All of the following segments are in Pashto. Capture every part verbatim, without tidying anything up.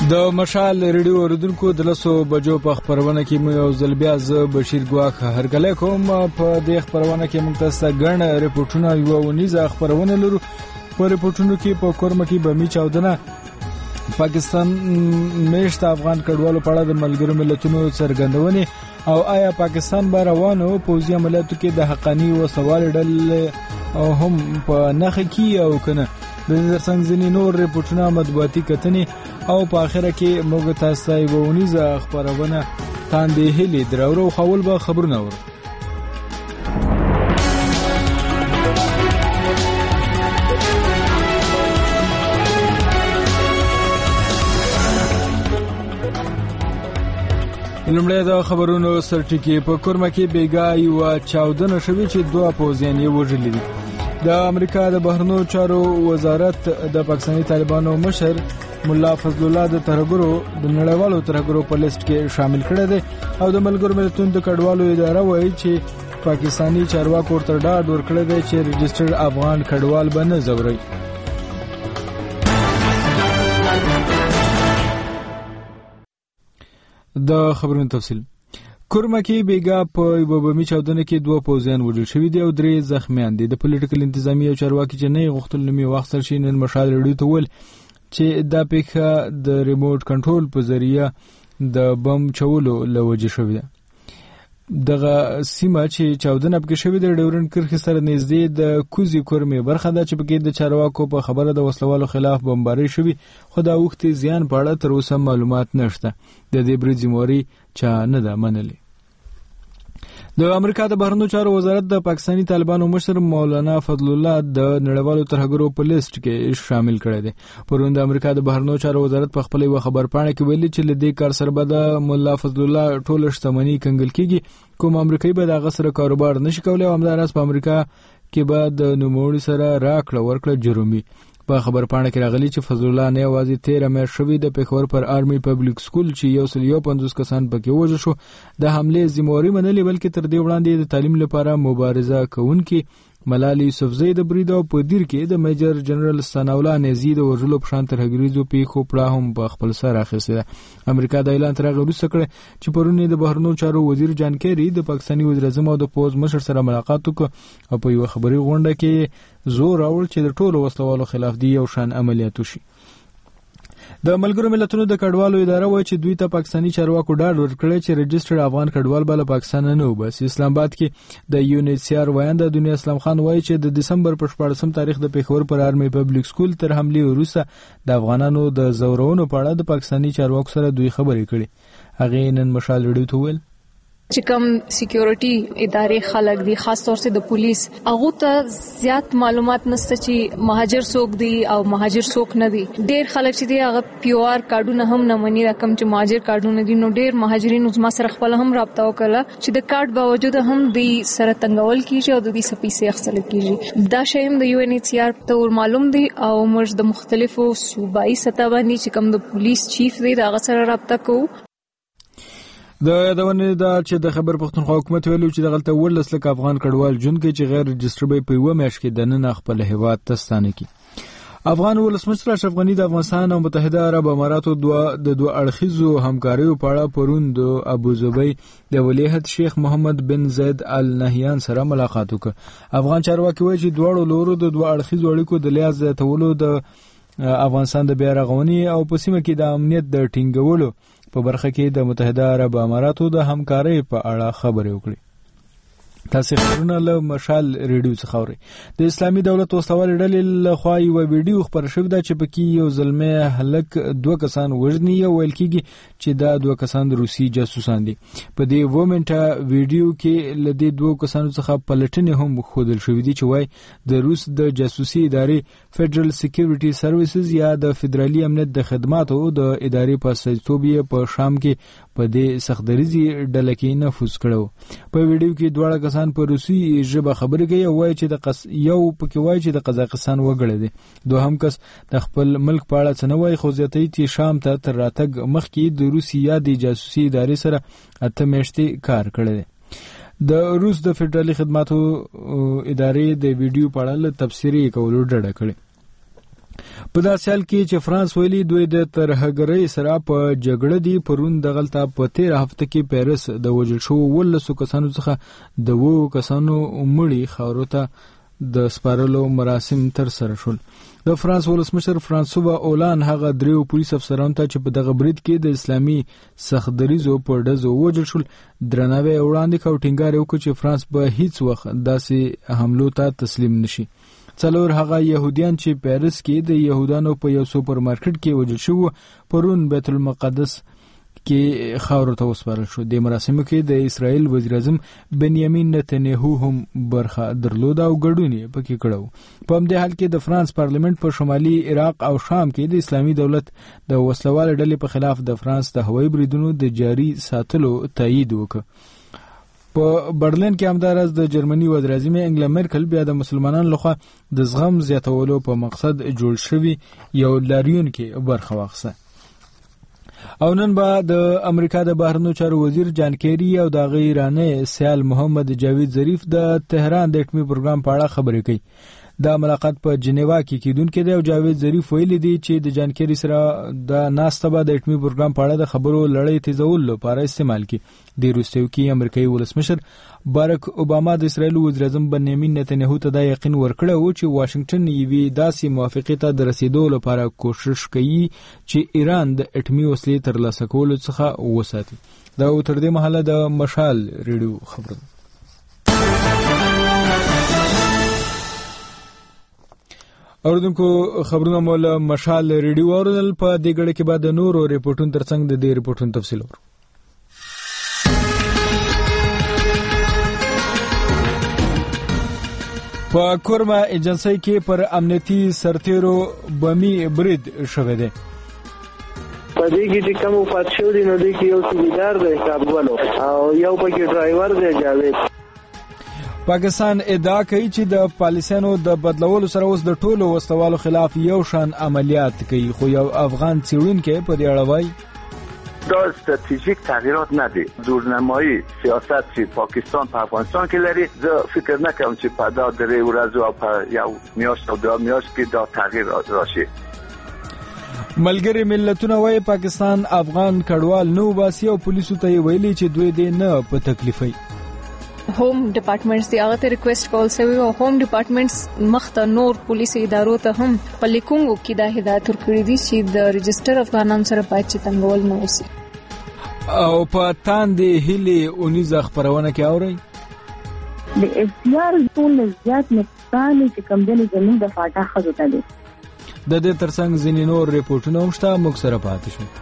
د مشال ریډیو اوریدونکو د لسو بجو په خبرونه کې مو یو ځل بیا زه بشیر ګواخ هرکلی کوم. په دې خبرونه کې موږ تاسو ګڼ ریپورتونه یو ونیزه خبرونه لرو. په ریپورتونو کې په کورم کې بمی چاودنه پاکستان میشت افغان کډوالو په اړه د ملګرو ملتونو څرګندونې او آیا پاکستان به روانو پوځي عملیاتو کې د حقانی او سوال ډل او هم په نخ کې او کنه د څنګه ځینې نور ریپورتونه مطبوعاتي کتنې او په اخره کې موږ تاسو ته ونیزه خبرونه تاندې هلي درو خول به خبرونه ور لمړی د خبرونو سرټکی په کورما کې بیګا یو چاودنه شوې چې دوه پوځیان یې وژلي دي. د امریکا د بهرنیو چارو وزارت د پاکستاني طالبانو مشر مولا فضل الله د ترهګرو د نړیوالو ترهګرو په لیست کې شامل کړی دی او د ملګرو ملتونو د کډوالو اداره وایي چې پاکستاني چارواکو ورته ډاډ ورکړی دی چې رجسټرډ افغان کډوال به نه ځوروي. د خبرونو تفصیل کورما کې بیګا په یو بمی چاودنه کې دوه پوځیان وژل شوي دي او درې زخمیان دي. د پولیټیکل انتظامی او چارواکي چې نه غوښتل نومي واخیستل شي نن مشال ریډیو ته ویل چې دا پیښه د ریموټ کنټرول په ذریعہ د بم چولو لوجه شوې ده. دغه سیمه چې چاودنه پکې شوې ده ډیورن کرخي سره نږدې د کوزي کورمې برخه ده چې پکې د چارواکو په خبره د وسلوالو خلاف بمباري شوې خو دا وخت زیان په اړه تر اوسه معلومات نشته. د دې برید ذمہواری چا نه ده منلې. د امریکا د بهرنیو چارو وزارت د پاکستاني طالبانو مشر مولانا فضل الله د نړیوالو ترهګرو په لیست کې شامل کړی دی. پرون د امریکا د بهرنیو چارو وزارت په خپل یو خبر پاڼه کې ویلي چې لدې کار سره به د مولا فضل الله ټول شتمنۍ کنګل کیږي. کوم امریکایي به د غسر کاروبار نشي کولای او همدارس په امریکا کې به د نوموړي سره راکړه ورکړه جرمي. په خبر پاڼه کې راغلي چې فضل الله نه یوازې تیره مې شوی د پیښور پر آرمي پبلک سکول چې یو سل یو پنځوس کسان پکې وژل شو د حمله ذمہواری منلې بلکې تر دې وړاندې د تعلیم لپاره مبارزه کوونکي ملالي یوسفزۍ د برید او په دیر کې د میجر جنرال ثناءالله نزی د ورژلو په شان ترهګریزو پیښو پړه هم په خپل سر اخیسته ده. امریکا د اعلان تر هغه وروسته کړ چې پرون د بهرنیو چارو وزیر جان کیری د پاکستاني وزیر اعظم او د پوز مشر سره ملاقات وکړ او په یو خبري غونډه کې زور راوړ چې د ټولو وسلوالو خلاف دی یو شان عملیات وشي. د ملګرو ملتونو د کډوالو اداره وایي چې دوی ته پاکستاني چارواکو ډاډ ورکړی چې رجسټرډ افغان کډوال به له پاکستان نه وباسي. اسلام آباد کې د یو ان ایچ سی آر وایند دنیا اسلام خان وایي چې د دسمبر په شپاړسم تاریخ د پیښور پر آرمي پبلک سکول تر حمله وروسته د افغانانو د زورونو په اړه د پاکستاني چارواکو سره دوی خبرې کړې. هغه نن مشال ریډیو ته ویل چې کوم سکیورټي ادارې خلک دي خاص طور سے د پولیس هغه ته زیات معلومات نشته چې مهاجر څوک دي او مهاجر څوک نه دي. ډېر خلک چې دي هغه پیو آر کارډونه هم نه مني رقم چې مهاجر کارډونه دي. نو ډېر مهاجرین زما سره خپل هم رابطه وکړه چې د کارت باوجود هم د سره تنګول کیږي او د دې سپیسې اخستل کیږي. دا شیم د یو ان ایچ سی آر ته معلوم دي او موږ د مختلفو صوبایي سطح باندې چې کوم د پولیس چیف دی دا سره رابطه کوو. د یادونه دا چې د خبر پښتونخوا حکومت ویلو چې دغلته ورلس لک افغان کډوال جون کې چې غیر رجسټر به په یو میاشت کې د نن خپل هیواد ته ستانه کی. افغان ولسمشر اشرف غنی د افغانستان او متحده عرب اماراتو دوه د دوه اړخیزو همکاریو په اړه پرون د ابوظبي د ولیعهد شیخ محمد بن زید ال نهیان سره ملاقات وکړ. افغان چارواکي وایي چې دواړو لورو د دوه اړخیزو اړیکو د لیاز تولو د افغانستان د بیا رغونې او په سیمه کې د امنیت د ټینګولو په برخه کې د متحده عرب اماراتو د همکارۍ په اړه خبرې وکړي. تاسو خبرونه له مشال ریډیو څخه اورئ. د اسلامي دولت وسلوال ډلې له خوا یو ویډیو خبر شوی دا چې پکې یو زلمه هلک دوه کسان وژني او ویل کېږي چې دا دوه کسان د روسي جاسوسان دي. په دې وومنټا ویډیو کې له دې دوه کسانو څخه پلټنې هم ښودل شوې دي چې وایي د روس د جاسوسي ادارې فدرال سکیورټي سروسز یا د فدرالي امنیت د خدماتو د ادارې په استازیتوب په شام کې په دې سختدریزي ډله کې نفوذ کړو. په ویډیو کې دواړه کسان په روسي ژبه خبرې کوي او وایي چې د قص یو پکې وایي چې د قزاقستان وګړی دی. دوهم کس د خپل ملک په اړه څه نه وایي خو زیاتوي چې شام ته تر راتګ مخکې د روسي یا د جاسوسي ادارې سره اته میاشتې کار کړی دی. د روس د فدرالي خدماتو ادارې د ویډیو په اړه تبصرې کولو ډډه کړې. په داسې حال کې چې فرانس ویلي دوی د ترهګرۍ سره په جګړه دي. پرون دغلته په تیر هفته کې پیرس د وژل شوو ولسو کسانو څخه د وو کسانو مړي خاورو ته د سپارلو مراسم تر سره شول. د فرانس ولسمشر فرانسوا اولان هغه دریو پولیس افسرانو ته چې په دغه برید کې د اسلامي سختدریزو په ډزو وژل شول درناوی وړاندې کړ. ټینګار وکړ چې فرانس به هیڅ وخت داسې حملو ته تسلیم نشي. څلور هغه يهوديان چې پیرس کې د يهودانو په یو سوپر مارکیټ کې وژل شو پرون بیت المقدس کې خاورو ته وسپارل شو. د مراسمو کې د اسرائیل وزیر اعظم بنیامین نتنیاهو هم برخه درلود او ګډون یې پکې کړو. په همدې حال کې د فرانس پارلیمنت په شمالي عراق او شام کې د اسلامي دولت د وسلوال ډلې په خلاف د فرانس د هوایي بریدونو د جاري ساتلو تایید وکړ. په برلین کې همدارس د جرمني وزیر اعظم انګلا مرکل بیا د مسلمانانو لخوا د زغم زیاتولو په مقصد جوړ شوی یو لاریون کې برخه واخیسته. او نن به د امریکا د بهرنیو چارو وزیر جان کیری او د غیرانه سیال محمد جاوید ظریف د تهران د اټومي پروګرام په اړه خبرې کوي. دا ملاقات په جنیوا کې کیدونکې دی او جاوید ظریف ویلي دی چې د جان کیری سره د ناسته به د اټومي پروګرام په اړه د خبرو لړۍ تیزول لپاره استعمال کی. د روسیې کې امریکایي ولسمشر باراک اوباما د اسرائیل وزیر اعظم بنیامین نتنیاهو ته دا یقین ورکړی و چې واشنگټن یوې داسې موافقې ته د رسیدو لپاره کوشش کوي چې ایران د اټومي وسلې ترلاسه کولو څخه وساتي. دا تر دې مهاله د مشال ریډیو خبره. اوردونکو خبرونه مول مشال ریډیو اورل. په دې غړي کې بعد نورو ریپورتونو ترڅنګ د دې ریپورتونو تفصیل ورو. په کورما ایجنسی کې پر امنیتي سرتیرو بمی برید شوه دی. په دې کې چې کوم وفات شو دي نو د یو سیدار دی کابل او یو پکې ډرایور دی جاوید. پاکستان ادعا کوي چې د پالیسانو د بدلولو سره اوس د ټولو وسلوالو خلاف یو شان عملیات کوي، خو یو افغان څېړونکی په دې اړه وایي دا استراتیژیک تغییرات ندی. دورنمایی سیاست چې پاکستان په افغانستان کې لري، زه فکر نکوم چې په دا درې ورځو او په یو میاشت او دوه میاشت کې دا تغییر راشي. ملګری ملتونه وايي پاکستان افغان کډوال نو باسي او پولیسو ته ویلي چې دوی دې نه په تکلیفي. هوم ډپارټمنټس دی هغه ته ریکوست کول شوی او هوم ډپارټمنټس مخته نور پولیس ادارو ته هم په لیکونو کې دا هدایت ورکړي دي چې د رجستر افغانانو سره باید چې تنګول نه وشي. او په تاندې هلي اونیزه خبرونه کې اوري د اختیار ټول زیات نقصان چې کم دي زموږ د فاټا خزو ته دي. د دې ترڅنګ ځینې نور ریپورتونه هم شته، موږ سره پاتې شئ.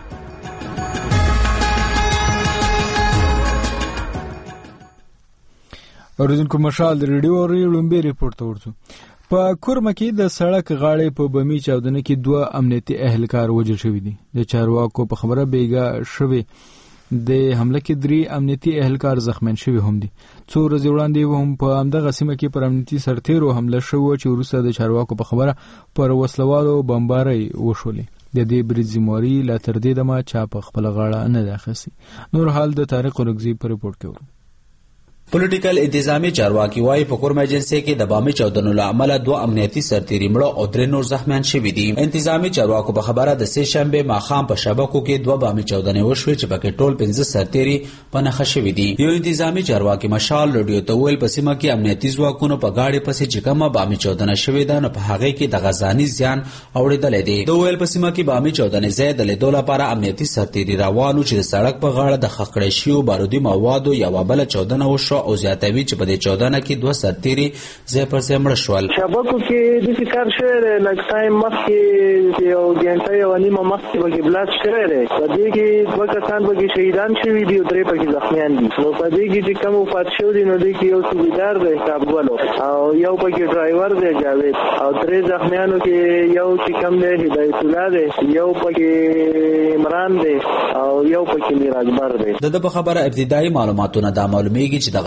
اوریدونکو مشال ریډیو ریډیو ریپورت ورته په کورما کې د سړک غاړې په بمی چاودنه کې دوه امنیتي اهلکار وژل شوي دي. د چارواکو په خبره بیګا شوی د حمله کې درې امنیتي اهلکار زخمیان شوي هم دي. څو ورځې وړاندې هم په همدغه سیمه کې پر امنیتي سرتیرو حمله شوه چې وروسته د چارواکو په خبره پر وسلوالو بمبارۍ وشولې. د دې برید ذمہواري لا تر دې دمه چا په خپل غاړه نه ده اخیستې. نور حال د طارق رګزي په ریپورت کې ورو. پولیټیکل انتظامی چارواکي وايي په کورما ایجنسی کې د بامي چاودنو له امله دوه امنیتي سرتیري مړه او درې نور زخمیان شوي دي. انتظامی چارواکو په خبره د سه شنبه ماښام په شبکو کې دوه بامي چاودنې وشوې چې پکې ټول پنځه سرتیري په نښه شوي دي. یو انتظامی چارواکي مشال رادیو ته ویل په سیمه کې امنیتي ځواکونو په غاړې پسې چې کومه بامي چاودنه شوې ده نو په هغه کې د غزاني زیان اوریدلې دي. دوی ویل په سیمه کې بامي چاودنې ځای د لیدو لپاره امنیتي سرتیري روانو چې د سړک په غاړه د خخړې شویو بارودي موادو یوه بله چاودنه وشوه او زیاتوي چې په دې چاودنه کې دوه سرتیري ځای پر ځای مړه شول. شبکو کې د فکر شوی دی لږ ټایم مخکې یو ګنټه یو نیمه مخکې پکې بلاست شوی دی. په دې کې دوه کسان پکې شهیدان شوي دي او درې پکې زخمیان دي. نو په دې کې چې کوم وفات شوي دي نو دې کې یو سوبیدار دی کابل او یو پکې ډرایور دی جاوید او درې زخمیانو کې یو چې کوم دی هدایت الله دی، یو پکې عمران دی او یو پکې میر اکبر دی. د په خبره ابتدایي معلوماتونه دا معلومیږي چې د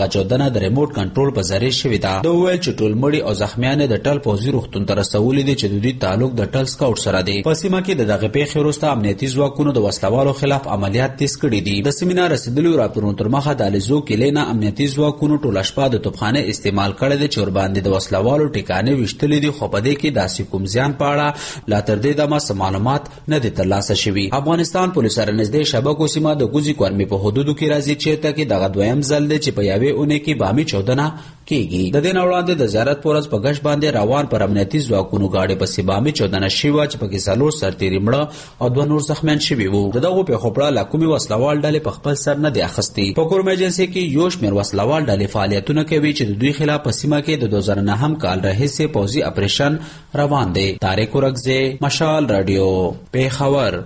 دغه چودنه د ریموټ کنټرول په ذریعه شوې ده. د ویل چې ټول مړي او زخمیان د ټل پوځي روغتون ته رسولي دي چې د دوی تعلق د ټل سکاوټ سره دی. په سیمه کې د دغه پیښې وروسته امنیتي ځواکونو د وسلوالو خلاف عملیات تیز کړي دي. د سیمینار رسیدلو راپورونو تر مخه د الیزو کلینا امنیتي ځواکونو ټوله شپه د توپخانه استعمال کړی دی چې ورباندې د وسلوالو ټکانې ویشتلې دي، خو په دې کې داسې کوم زیان په اړه لا تر دې دمه څه معلومات نه دي ترلاسه شوي. افغانستان پولیس سره نږدې شبکو سیمه د ګوزي کورمي په حدودو کې راځي چیرته کې دغه دویم ځل دی چې په یوې اونۍ کې بامي چودنه کیږي. د دې نه وړاندې د زیارت په ورځ په ګشت باندې روان پر امنیتي ځواکونو ګاډي پسې بامي چودنه شوې چې پکې څلور سرتیري مړه او دوه نور زخمیان شوي وو. د دغو پیښو په اړه لا کومې وسلوال ډلې په خپل سر نه دي اخیستې. په کورم ایجنسي کې یو شمېر وسلوال ډلې فعالیتونه کوي چې د دوی خلاف په سیمه کې د دوه زره نهم کال راهیسې پوځي اپریشن روان دی. طارق ورکزی، مشال رادیو، پیښور.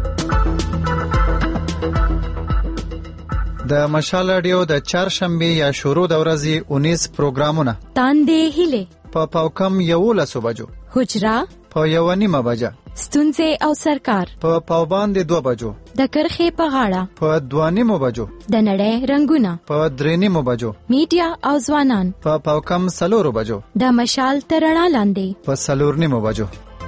د مشال رادیو د چهارشنبه یا شروع د ورځې اونیس پروګرامونه تاندې هیله په پاوکم یولسو بجو، حجرا په یو نیمه بجه، ستونزې او سرکار په پاوباندې دوه بجو، د کرخې په غاړه په دوه نیمو بجو، د نړۍ رنگونه په درې نیمو بجو، میډیا او ځوانان په پاوکم څلورو بجو، د مشال تر رڼا لاندې په څلور نیمو بجو.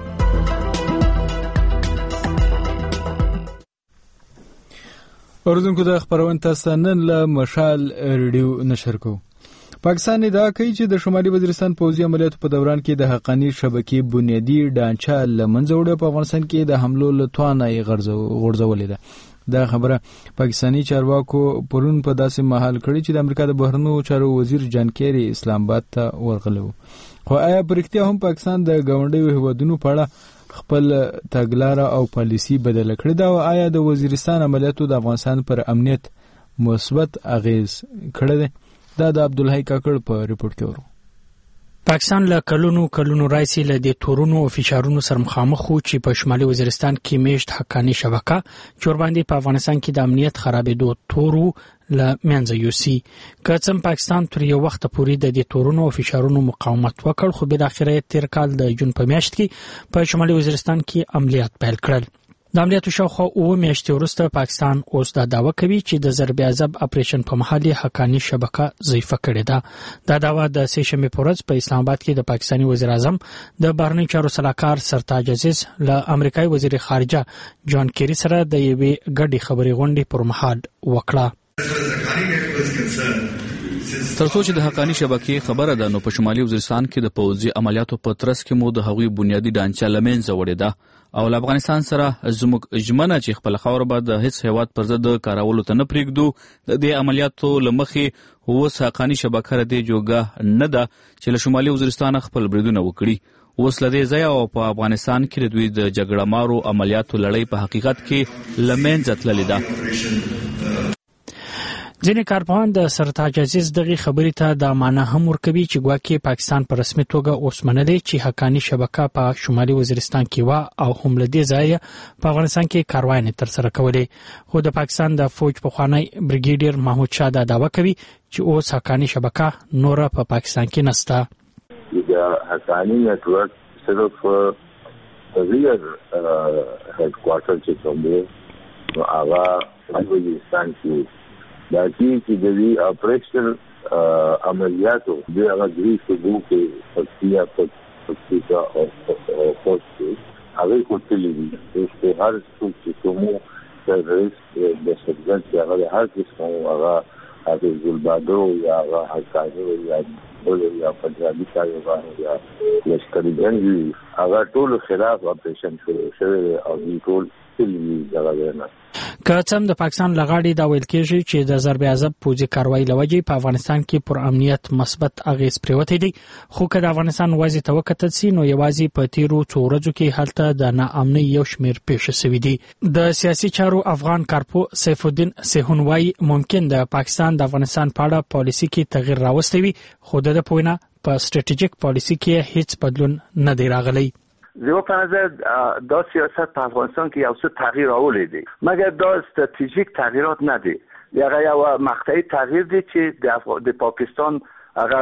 اوردونکو د خبرونه تاسو نن له مشال ریډیو نشر کوو. پاکستان ادعا کوي چې د شمالي وزیرستان پوځي عملیاتو په دوران کې د حقانی شبکې بنیادی ډانچه لمنځه وړه په افغانستان کې د حملو له توانه غورځولې ده. دا خبره پاکستانی چارواکو پرون په داسې مهال کړي چې د امریکا د بهرنیو چارو وزیر جان کیری اسلام آباد ته ورغلی. خو آیا په رښتیا هم پاکستان د ګاونډیو هیوادونو په اړه خپل تګلاره او پالیسی بدله کړې ده او آیا د وزیرستان عملیاتو د افغانستان پر امنیت مثبت اغیز کړی دی؟ دا د عبدالحی کاکړ په ریپورت کې ورو. پاکستان له کلونو کلونو راځي له د تورونو او فشارونو سره مخامخ وو چې په شمالي وزیرستان کې میشت حقانی شبکه چې ورباندې په افغانستان کې د امنیت خرابېدو تورو له منځه یوسي. که څه پاکستان تر یو وخت پورې د دې تورونو او فشارونو مقاومت وکړ، خو بل اخر تیر کال د جون په میاشت کې په شمالي وزیرستان کې عملیات پیل کړل. د عملیاتو شاوخوا اوه میاشتې وروسته پاکستان اوس دا دعوه کوي چې د ضرب عذاب اپریشن په مهال حقانی شبکه ضعیفه کړې ده. دا دعوه د سه شنبه په ورځ په اسلام آباد کې د پاکستاني وزیر اعظم د بهرنیو چارو سلاکار سرتاج عزیز له امریکایي وزیر خارجه جان کیری سره د یوې ګډې خبرې غونډې پر مهال وکړه. ترڅو چې د حقانی شبکې خبره ده، نو په شمالي وزیرستان کې د پوځي عملیاتو په ترڅ کې مو د هغوی بنیادی ډانچه لمنځه وړې ده او له افغانستان سره زموږ ژمنه چې خپل خاور به د هیڅ هیواد پر ضد کارولو ته نه پرېږدو. د دې عملیاتو له مخې اوس حقانی شبکه ردې جوګه نه ده چې له شمالي وزیرستان خپل بریدونه وکړي. اوس له دې ځایه او په افغانستان کې د دوی د جګړه مارو عملیاتو لړۍ په حقیقت کې له منځه تللې ده. ځینې کارپوهان د سرتاج عزیز دغه خبرې ته د معنا هم ورکوي چې ګواکې پاکستان په رسمي توګه اوس منلې چې حقانی شبکه په شمالي وزیرستان کې و او هم له دې ځایه په افغانستان کې کاروانې ترسره کولې. خو د پاکستان د فوج پخوانی بریګیډیر محمود شاه دا دعوه کوي چې اوس حقانی شبکه نور په پاکستان کې نشته. د حقانی نتورک صرف ریئر هډ کوارټر چې کوم دی نو هغه په وزیرستان کې دا چې د دې اپریشن عملیاتو د هغه د صوبو کې پکتیا پکتیا او پوسټ هغه کوټلې دي چې هر څوک چې کومو تروريست د سرګن چې هغه هر څه هغه هغه ګلبادو یا هغه حقانی یا بل یا پنجابي کاروبار یا لشکري جنګي هغه ټول خلاف اپریشن شروع شوی او د ټول سلوي دغه که څه هم د پاکستان لغاړي دا ویل کېږي چې د ضرب عذاب پوځي کاروایی لوجې په افغانستان کې پر امنیت مثبت اغیز پریوتی دی، خو که د افغانستان وضع ته وکتل سي نو یوازې په تیرو څو ورځو کې هلته د ناامنۍ یو شمېر پیښې سوي دي. د سیاسي چارو افغان کارپو سیف الدین سیحون وايي ممکن د پاکستان د افغانستان په اړه پالیسي کې تغیر راوستی وي، خو د په وینا په سټریټیجیک پالیسي کې هیڅ بدلون نه دی راغلی. زیو په نظر دا سیاست په افغانستان کې یو څه تغییر راوړی دی، مګر دا استراتیژیک تغییرات نه دي. هغه یو مقطعي تغییر دی چې د افغ... د پاکستان هغه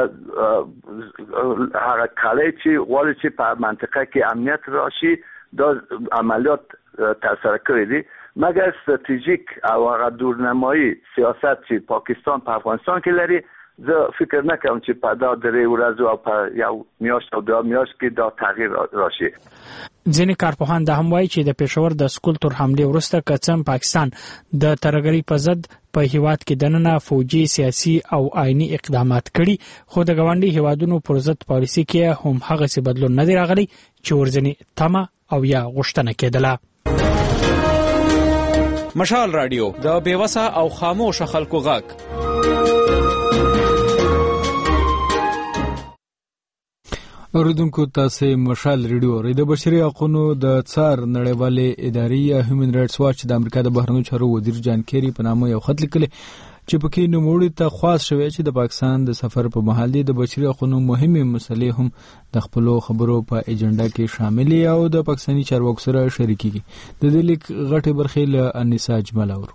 هغه کلی چې غواړي چې په منطقه کې امنیت راشي دا عملیات ترسره کړی دي، مګر استراتیژیک او هغه دورنمایی سیاست چې پاکستان په افغانستان کې لري زه فکر نه کوم چې په دا درې ورځو او په یو میاشت او دوه میاشت کې دا تغییر راشي. ځینې کارپوهان دا هم وایي چې د پېښور د سکول تر حملې وروسته که څه پاکستان د ترهګرۍ په ضد په هیواد کې دننه فوجي سیاسي او آئینی اقدامات کړي، خو د ګاونډي هیوادونو پر ضد پالیسي کې هم هغسې بدلون نه دی راغلی چې ورځنې تمه او یا غوښتنه کېدله. مشال رادیو د بیوسه او خاموش خلکو غږ. اوریدونکو تاسو مشال ریډیو ری د بشري حقوقو د څار نړیوالې ادارې هیومن رائټس واچ د امریکا د بهرنیو چارو وزیر جان کیری په نامه یو خط لیکلی چې پکې نوموړي ته خواست شوی چې د پاکستان د سفر په مهال د بشري حقوقو مهمه مسلې هم د خپل خبرو په ایجنډا کې شامل او د پاکستاني چارواکو سره شریکي. د دې لیک غټه برخه له انیسا اجمل اورو.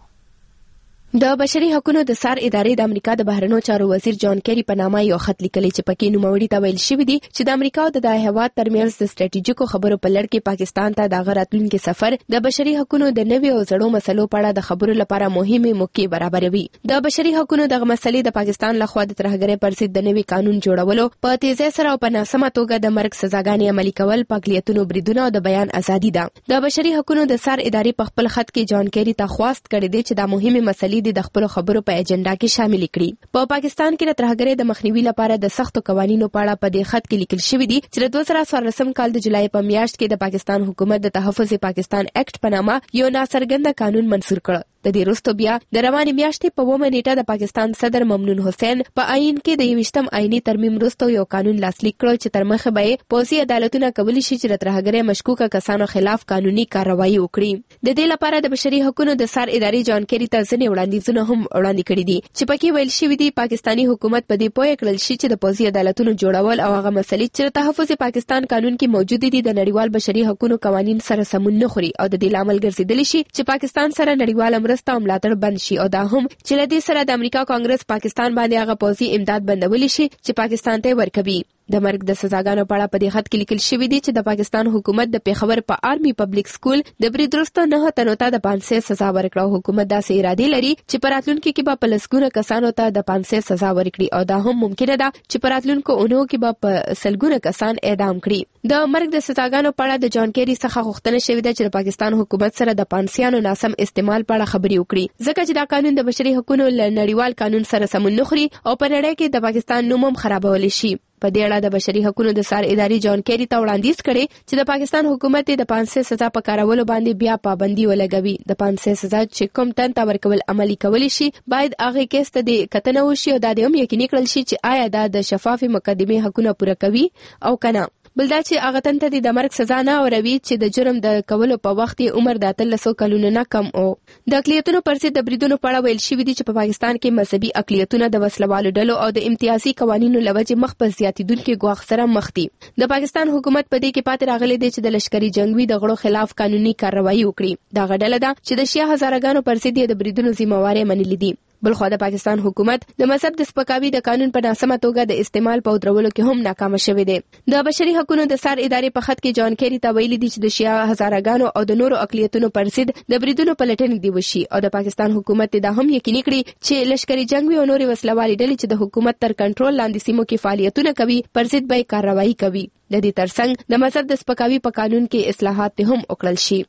د بشري حقوقو د سار ادارې د امریکا د بهرنیو چارو وزیر جان کیری په نامه یو خط لیکلی چې پکې نوموړي ته ویل شوی دی چې د امریکا او د هیواد ترمنځ د ستراتیژیکو خبرو په لړ کې پاکستان ته د غراتلونکو سفر د بشري حقوقو د نوي او زړو مسلو په اړه د خبرو لپاره مهمه موقع برابروي. د بشري حقوقو د مسلې د پاکستان لخوا د ترهګرۍ پر ضد د نوي قانون جوړولو په تیزی سره او په ناسمه توګه د مرګ سزاګانې عملي کول، پاکلیتونو بریدونه او د بیان ازادي ده. د بشري حقوقو د سار ادارې په خپل خط کې جان کیری ته خواست کړی دی چې د مهمه مسلې د خپل خبرو په ایجنډا کې شامل کړي. په پاکستان کې د ترهګرۍ د مخنیوي لپاره د سختو قوانینو په اړه په دې خط کې لیکل شوی دی چې د دوه زره څوارلسم کال د جولای په میاشت کې د پاکستان حکومت د تحفظ پاکستان اکټ په نامه یو ناڅرګنده قانون منسوخ کړ. د دې وروسته بیا د روانې میاشتې په اوومه نیټه د پاکستان صدر ممنون حسین په آئین کې د یوویشتم آئینی ترمیم وروسته یو قانون لاسلیک کړ چې تر مخه به پوځي عدالتونه کولی شي چې د ترهګرۍ مشکوکه کسانو خلاف قانوني کارروایي وکړي. د دې لپاره د بشري حقوقو د سار ادارې جان کیری ته ځینې وړاندیزونه هم وړاندې کړي دي چې پکې ویل شوی دی پاکستانی حکومت په دې پوهه کړل شي چې د پوځي عدالتونو جوړول او هغه مسلې چې د تحفظ پاکستان قانون کې موجود دي د نړیوال بشري حقوقو قوانین سره سمون نه خوري او د دې لامل ګرځیدلی شي چې پاکستان سره نړیوال مرسته او ملاتړ بند شي او دا هم چې لدې سره د امریکا کانګرس پاکستان باندې هغه پوځي امداد بندولی شي چې پاکستان ته ورکوي. د مرګ د سزاګانو په اړه په دې خط کې لیکل شوی دی چې د پاکستان حکومت د پیښور په آرمي پبلک سکول د برید وروسته نه تنو ته د پانسه سزا ورکړه. حکومت داسې اراده لري چې په راتلونکي کې به په لسګونه کسانو ته د پانسه سزا ورکړي او دا هم ممکنه ده چې په راتلونکو اونو کې به په سلګونه کسان اعدام کړي. د مرګ د سزاګانو په اړه د جان کیری څخه غوښتنه شوې ده چې د پاکستان حکومت سره د پانسیانو ناسم استعمال په اړه خبرې وکړي ځکه چې دا قانون د بشري حقوقو له نړیوال قانون سره سمون نه خوري او په نړۍ کې د پاکستان نوم هم خرابولی شي. په دې اړه د بشري حقوقو د سار ادارې جان کیری ته وړاندیز کړي چې د پاکستان حکومت د پانسه سزا په کارولو باندې بیا پابندي ولګوي. د پانسه سزا چې کوم تن ته ورکول عملي کولی شي باید هغه کیس ته د کتنه وشي او دا هم یقیني کړل شي چې آیا دا د شفاف مقدمه حقونه پوره کوي او کنه. بل دا چې هغه تن ته د مرګ سزا نه اوروي چې د جرم د کولو په وخت عمر د اتلسو کلونو نه کم او د اقلیتونو پر ضد د بریدونو په اړه ویل شوی دی چې په پاکستان کې مذهبي اقلیتونه د وسلوالو ډلو او د امتیازي قوانینو لوجې مخ په زیاتیدونکو ګواښ سره مخ دي. د پاکستان حکومت په دې کې پاتې راغلی دی چې د لشکري جنگوي د غړو خلاف قانوني کارروایي وکړي. دا غډله ده چې د شیا هزارګانو پر ضد د بریدونو ذمہواری منلې دي. بلخو د پاکستان حکومت د مذهب د سپکاوي د قانون په ناسمه توګه د استعمال په درولو کې هم ناکام شوی دی. د بشري حقوقو د سار ادارې په خط کې جان کیری ته ویلي دي چې د شیا هزارګانو او د نورو اقلیتونو پر ضد د بریدونو پلټنې دی وشي او د پاکستان حکومت دا هم یقیني کړي چې لشکري جنگوي او نورو وسلوالي ډلې چې د حکومت تر کنټرول لاندې سیمو کې فعالیتونه کوي پر ضد به کارروایي کوي. د دې ترڅنګ د مذهب د سپکاوي په قانون کې اصلاحات هم وکړل شي.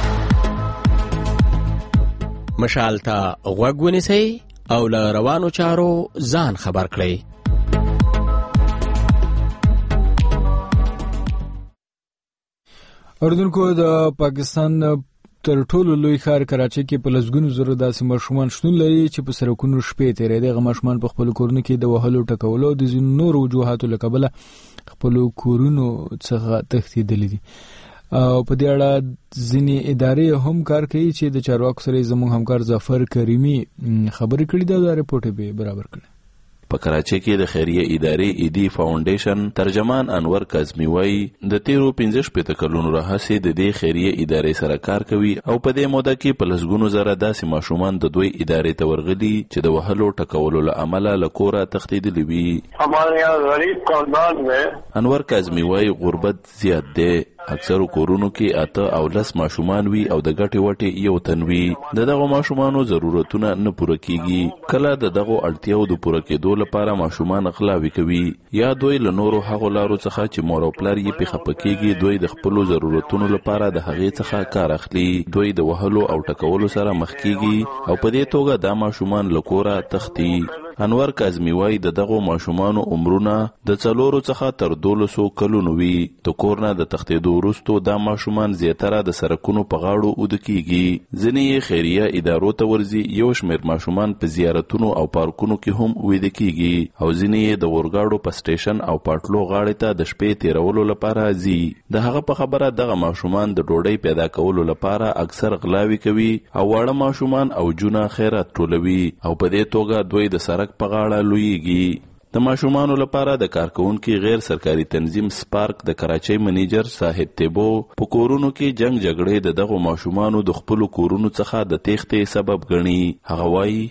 مشال ته غوږ ونیسئ او له روانو چارو ځان خبر کړئ. اردوونکو د پاکستان تر ټولو لوی ښار کراچۍ کې په لسګونو زره داسې ماشومان شتون لري چې په سړکونو شپې تېرېدي. دغه ماشومان په خپلو کورونو کې د وهلو ټکولو او د ځینو نورو وجوهاتو له کبله خپلو کورونو څخه تښتېدلي دي. او په دې اړه ځینې ادارې هم کار کوي چې د چارواکو سره زموږ همکار ظفر کریمي خبرې کړې ده. دا رپورټ به برابر کړي. په کراچۍ کې د خیریه ادارې ایدی فاونډیشن ترجمان انور کاظمی وایي د تیرو پنځه شپېته کلونو راهیسې د دې خیریه ادارې سره کار کوي او په دې موده کې په لسګونو زره داسې ماشومان د دوی ادارې ته ورغلي چې د وهلو ټکولو له امله له کوره تښتېدلي وي. हमारे यहाँ गरीब खानदान में انور کاظمی وایي غربت زیات دی. اکثر کورونو کې اته او لس ماشومان وي او د ګټې وټې یو تن وي. د دغو ماشومانو ضرورتونه نه پوره کیږي. کله د دغو اړتیاو د پوره کېدو لپاره ماشومان غلاوي کوي یا دوی له نورو هغو لارو څخه چې مور او پلار یې پې خفه کېږي دوی د خپلو ضرورتونو لپاره د هغې څخه کار اخلي. دوی د وهلو او ټکولو سره مخ کېږي او په دې توګه دا ماشومان له کوره تښتي. انور کاظمي وایي د دغو ماشومانو عمرونه د څلورو څخه تر دولسو کلونو وي. د کور نه د تښتېدو وروستو دا ماشومان زیاتره د سرکونو په غاړو اوده کېږي. ځینې یې خیریه ادارو ته ورځي. یو شمېر ماشومان په زیارتونو او پارکونو کې هم ویده کېږي او ځینې یې د اورګاډو په سټیشن او پاټلو غاړې ته د شپې تېرولو لپاره ځي. د هغه په خبره دغه ماشومان د ډوډۍ پیدا کولو لپاره اکثر غلاوي کوي او واړه ماشومان او جونه خیرات ټولوي او په دې توګه دوی د سرک په غاړه لویږي. د ماشومانو لپاره د کارکونکي غیر سرکاري تنظیم سپارک د کراچۍ منیجر صاحب تیبو په کورونو کې جنگ جګړې د دغو ماشومانو د خپلو کورونو څخه د تېښتې سبب ګڼي. هغه وایي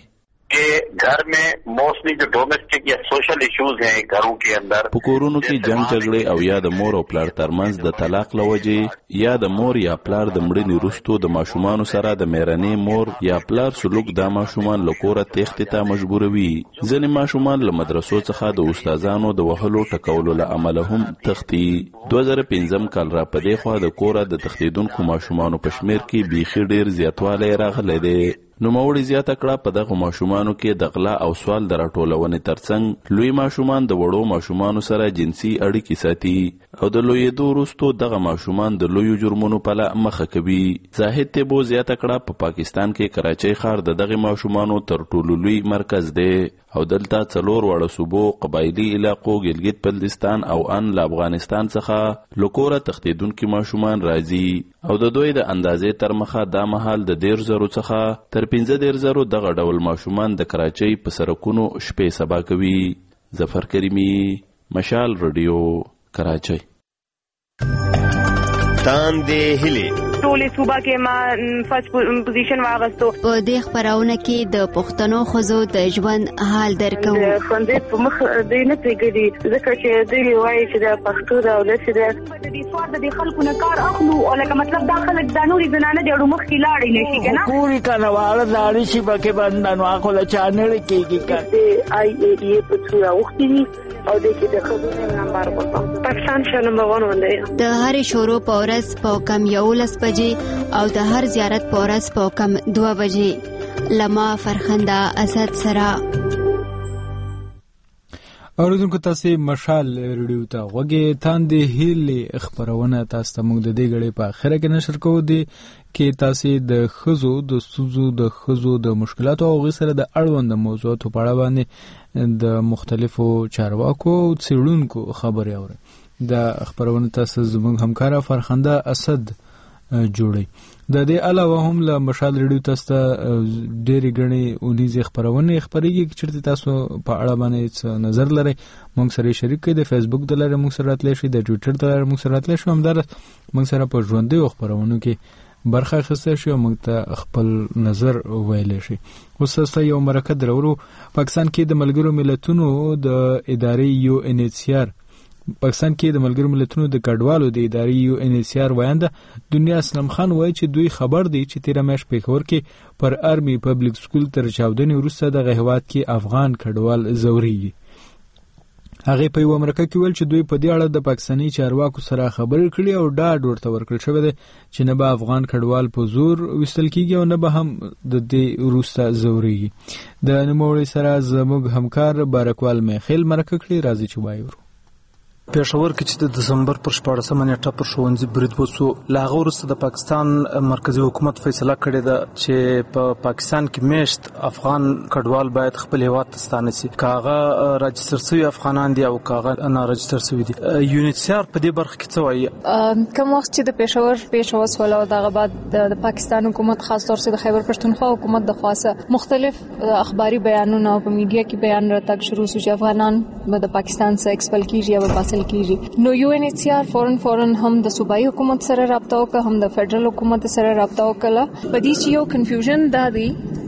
کہ گھر میں موسٹلی جو ڈومیسٹک یا سوشل ایشوز ہیں گھروں کے اندر په کورونو کې جنگ جګړې او یا د مور او پلار ترمنځ د طلاق لوجې یا د مور یا پلار د مړینې وروسته د ماشومانو سره د میرنې مور یا پلار سلوک دا ماشومان له کوره تېښتې ته مجبوروي. ځینې ماشومان له مدرسو څخه د استادانو د وهلو ټکولو له امله هم تښتي. دوه زره پنځم کال را په دې خوا د کوره د تښتېدونکو ماشومانو په شمېر کې بیخي ډېر زیاتوالی راغلی دی. نوموړي زیاته کړه په دغو ماشومانو کې د غلا او سوال د راټولونې ترڅنګ لوی ماشومان د وړو ماشومانو سره جنسي اړیکې ساتي او د لویېدو وروستو دغه ماشومان د لویو جرمونو په له مخه کوي. زاهد تیبو زیاته کړه په پاکستان کې کراچۍ ښار د دغې ماشومانو تر ټولو لوی مرکز دی او دلته څلور واړه صوبو قبایلي علاقو ګلګت بلتستان او ان له افغانستان څخه له کوره تښتېدونکي ماشومان راځي او د دوی د اندازې تر مخه دا مهال د دېرش زرو څخه تر پنځه دېرش زرو دغه ډول ماشومان د کراچۍ په سرکونو شپې سبا کوي. ظفر کریمي، مشال رادیو، کراچۍ. تاندې هیلې ټولې صوبه کې ما فرست پوزیشن واغستو. په دې خبرونه کې د پښتنو ښځو د ژوند حال درکو. ښوونځی په مخ دی نه پرېږدي ځکه چې دوی وایي چې د پښتو د اولس د دې سوار د دې خلکو نه کار اخلو او لکه مطلب دا خلک د نورې زنانه د اړو مخکې لاړې نه شي که نه کوري که نه واړه زاړه شي پکې به نو خو له چا نړۍ کېږي که د آی ای ډي اې په څو راوښتي دي او د کې د ښځو نمبر وکړم. پاکستان ښه نمبر ون باندې د هرې شروع په ورځ په کم یولس بجې او د هر زیارت په ورځ په کم دوه بجې لما فرخنده اسد سره. اوریدونکو تاسو مشال ریډیو ته غوږی تاندې هیلې خبرونه تاسو ته موږ د دې غړي په اخره کې نشر کوو دي کې تاسو د خزو د سوزو د خزو د مشکلاتو او غسر د اړوند موضوعاتو په اړه باندې د مختلفو چارواکو او څېړونکو خبرې اورئ. د خبرونه تاسو زموږ همکار فرخنده اسد جوړي. د دې علاوه هم له مشال ریډیو تاسو ته ډېرې ګڼې اونیزې خبرونه خبرېږي چې چېرته تاسو په اړه باندې څه نظر لرئ موږ سره یې شریک کړئ. د فیسبوک د لارې موږ سره راتلی شئ، د ټویټر د لارې موږ سره راتلی شئ، همداراز موږ سره په ژوندیو خپرونو کې برخه اخیستی شئ او موږ ته خپل نظر ویلی شئ. اوس تاسو ته یو مرکه درورو. پاکستان کې د ملګرو ملتونو د ادارې یو ان ایچ سی آر پاکستان کې د ملګرو ملتونو د کډوالو د ادارې یو ان ایچ سی آر وینده دنیا اسلام خان وایي چې دوی خبر دي چې تیره میاشت پېښور کې پر آرمي پبلک سکول تر چاودنې وروسته دغه هېواد کې افغان کډوال ځورېږي. هغې په یوه مرکه کې ویل چې دوی په دې اړه د پاکستاني چارواکو سره خبرې کړي او ډاډ ورته ورکړل شوی دی چې نه به افغان کډوال په زور ویستل کېږي او نه به هم د دې وروسته ځورېږي. د نوموړي سره زموږ همکار بارکوال میخیل مرکه کړې. راځي چې وایو. پېښور کې چې د دسمبر پر شپاړسمه نیټه پر ښوونځي برید وسو، له هغه وروسته د پاکستان مرکزي حکومت فیصله کړې ده چې په پا پاکستان کې میشت افغان کډوال باید خپل هېواد ته ستانه سي، که هغه راجستر سوي افغانان دي او که هغه ناراجستر سوي دي. یو ان ایچ سی آر په دې برخه کې څه وایي؟ کوم وخت چې د پېښور پیښه وسوله او دغه بعد د پاکستان حکومت خاص طور سره د خیبر پښتونخوا حکومت د خاصه مختلف اخباري بیانونه په میډیا کې بیان راتګ شروع شو چې افغانان به د پاکستان څخه ایکسپل کیږي او باسل کیږي. نو یو ان ایچ سی آر فورن فورن هم د صوبایي حکومت سره رابطه وکړه، هم د فدرال حکومت سره رابطه وکړه. په دې چې یو کنفیوژن دا دی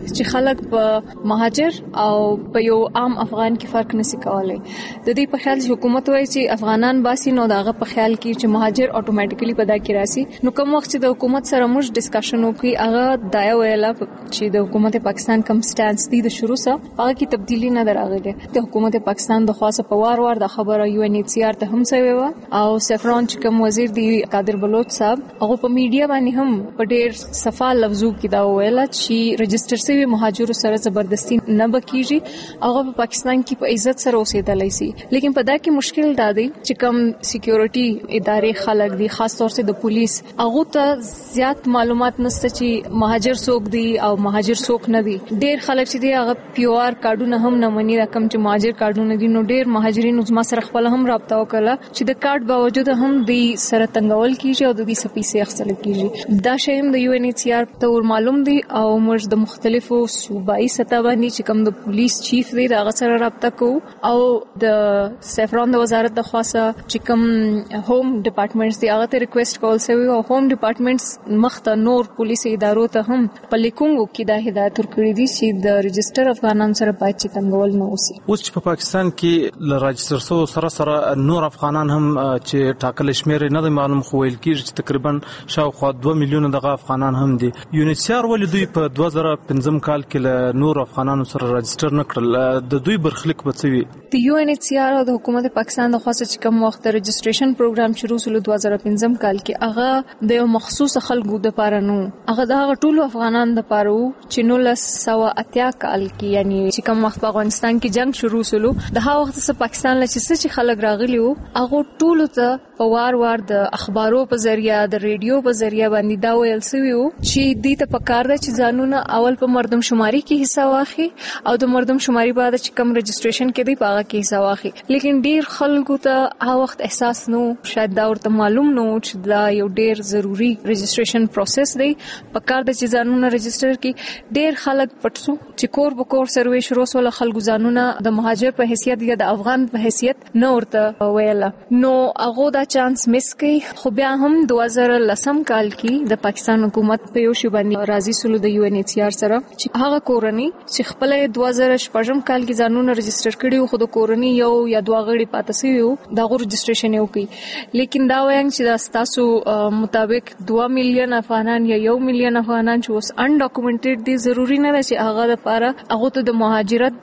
چې خلک په مهاجر او په یو عام افغان کې فرق نشي کولای. د دې په خیال حکومت وایي چې افغانان باسي نو داغه په خیال کې چې مهاجر اتوماتیکلی پیدا کی راسي. نو کوم وخت چې د حکومت سره موږ ډسکشن وکړي هغه دا ویلا چې د حکومت پاکستان کوم سټانس دی د شروع سره هغه کې تبدیلی نه دراغله. د حکومت پاکستان د خاصه په وار وار د خبره یو ان ایچ سی آر ته هم سوي و او سفران چې کوم وزیر دی قادر بلوچ صاحب هغه په میډیا باندې هم په ډېر صفا لفظو کې دا ویل چې رجستر شوی مهاجرو سره زبردستی نه بکیږي هغه په پاکستان کې په عزت سره اوسېدلای شي. لیکن په دا کې مشکل دا دی چې کوم سکیورټي ادارې خلک دي خاص طور سره د پولیس هغه ته زیات معلومات نشته چې مهاجر څوک دي او مهاجر څوک نه دي. ډېر خلک چې دی هغه پیو آر کارډونه هم نه مني رقم چې مهاجر کارډونه دي. نو ډېر مهاجرین زما سره خپل هم رابطه وکړه چې د کارت باوجود هم د سره تنګول کیږي او د دې سپیسې اخستل کیږي. دا شی هم د یو ان ایچ سی آر ته ور معلوم دي او موږ د مختلفو صوبایي سطح باندې چې کوم د پولیس چیف دی دا سره رابطه کوو او د سفران د وزارت د خاصه چې کوم هوم ډپارټمنټس دی هغه ته ریکوست کول شوی او هوم ډپارټمنټس مخته نور پولیس ادارو ته هم په لیکونو کې دا هدایت ورکړي دي چې د رجستر افغانان سره باید چې تنګول نه وسی. اوس په پاکستان کې ل راجستر سو سره سره نور افغانان هم چې ټاکل شمیر نه د معلوم خو ویل کیږي چې تقریبا شاوخوا دوه میلیونه دغه افغانان هم دي. یو ان ایچ سی آر ولې دوی په دوه زره پنځم کال کې له نور افغانانو سره راجستر نه کړل؟ د دوی برخلیک به څه وي؟ د یو ان ایچ سی آر او د حکومت پاکستان د خاصه چې کوم وخت رجستریشن پروګرام شروع شو دوه زره پنځم کال کې هغه د یو مخصوص خلکو د پاره نو هغه د ټولو افغانان د پاره چې نو لس سوا اتیا کال کې یعنی چې کوم وخت په افغانستان کې جنگ شروع شلو د هغه وخت څخه پاکستان لچ څه خلک راغلي وو هغه ټولو ته په وار وار د اخبارو په ذریعہ د ریډیو په ذریعہ باندې دا ویل سوي وو چې دې ته پکار ده چې ځانونه اول په مردم شماري کې حصہ واخلي او د مردم شماري بعد چې کم رجستریشن کې دی پاغه کې حصہ واخلي. لیکن ډیر خلکو ته هغه وخت احساس نو شاید دا ورته معلوم نو چې دا یو ډیر ضروری رجستریشن پروسس دی پکار ده چې ځانونه رجستر کې. ډیر خلک پټسو چې کور به کور سروي شروع سول خلکو ځانونه د مهاجر په حیثیت یا د افغان په حیثیت نه ورته ویل نو هغه دا چانس مس کړي. خو بیا هم دوه زره لسم کال کې د پاکستان حکومت په یو شی باندې راضي سولو د یو ان ایچ سی آر سره چې هغه کورنۍ چې خپل دوه زره شپږم کال کې ځانونه رجستر کړي خو د کورنۍ یو یا دوه غړي پاتې شوی دا غو رجستریشن یو کوي. لیکن دا وایم چې دا ستاسو مطابق دوه میلیون افغانان یا یو میلیون افغانان چې اوس ان ډاکومنټډ دي ضروری نه ده چې هغه لپاره هغه ته د مهاجرت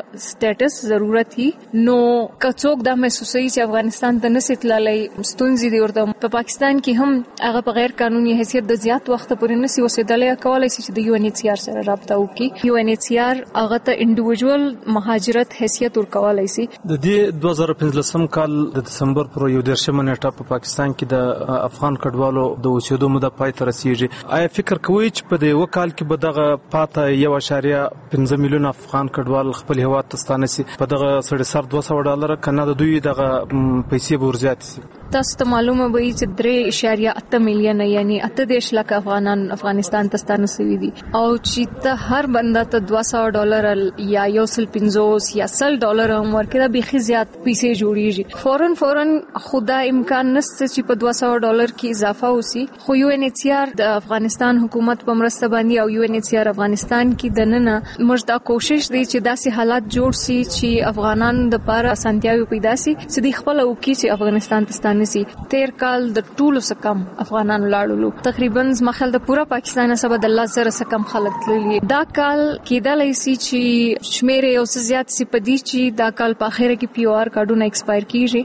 سټیټس ضرورت هي. نو کڅوک دا محسوسي چې افغانستان ته نسیتلای ستونزې دي ورته په پاکستان کې هم هغه په غیر قانوني حیثیت د زیات وخت پورې نسی وسیدلې کولای شي چې د یو ان ایچ سی آر سره رابطه وکړي. یو ان ایچ سی آر هغه ته انډیویډوال مهاجرت حیثیت ورکولای شي. د دې دوه زره پنځلسم کال د دسمبر پر یو دیرشمه نیټه په پاکستان کې د افغان کډوالو د اوسېدو موده پای ته رسیږي. آیا فکر کوئ چې په دې وکال کې به دغه پاته یو اشاریه پنځه میلیون افغان کډوال خپل هیواد ته ستانه سي په دغه سړي سر دوه سوه ډالر کنه د دوی دغه پیسې به ورزیات سي؟ تاسو ته معلومه وي چې درې اشاریه اته میلیونه یعنی اته دیش لک افغانان افغانستان ته ستانه شوي دي او چې ته هر بنده ته دوه سوه ډالر یا یو سل پنځوس یا سل ډالر هم ورکړه به خي زیات پیسې جوړیږي. فورن فورن خدا امکان نشته چې په دوه سوه ډالر کې اضافه وسی. خو یو ان ایچ سی آر د افغانستان حکومت په مرسته باندې او یو ان ایچ سی آر افغانستان کې د نن موږ دا کوشش دی چې داسې حالات جوړ سي چې افغانان د پاره اسانتیاوي پیدا سي چې د خپل او کې چې افغانستان ته ستانه سي. تیر کال د ټولو څخه کم افغانان لاړو تقریبا مخال د پورا پاکستان سبا د الله سره څخه کم خلک تللی. دا کال کېدلای شي چې شمیر یو څه زیات سي پدې چې دا کال په اخره کې پی او آر کارډونه ایکسپایر کیږي.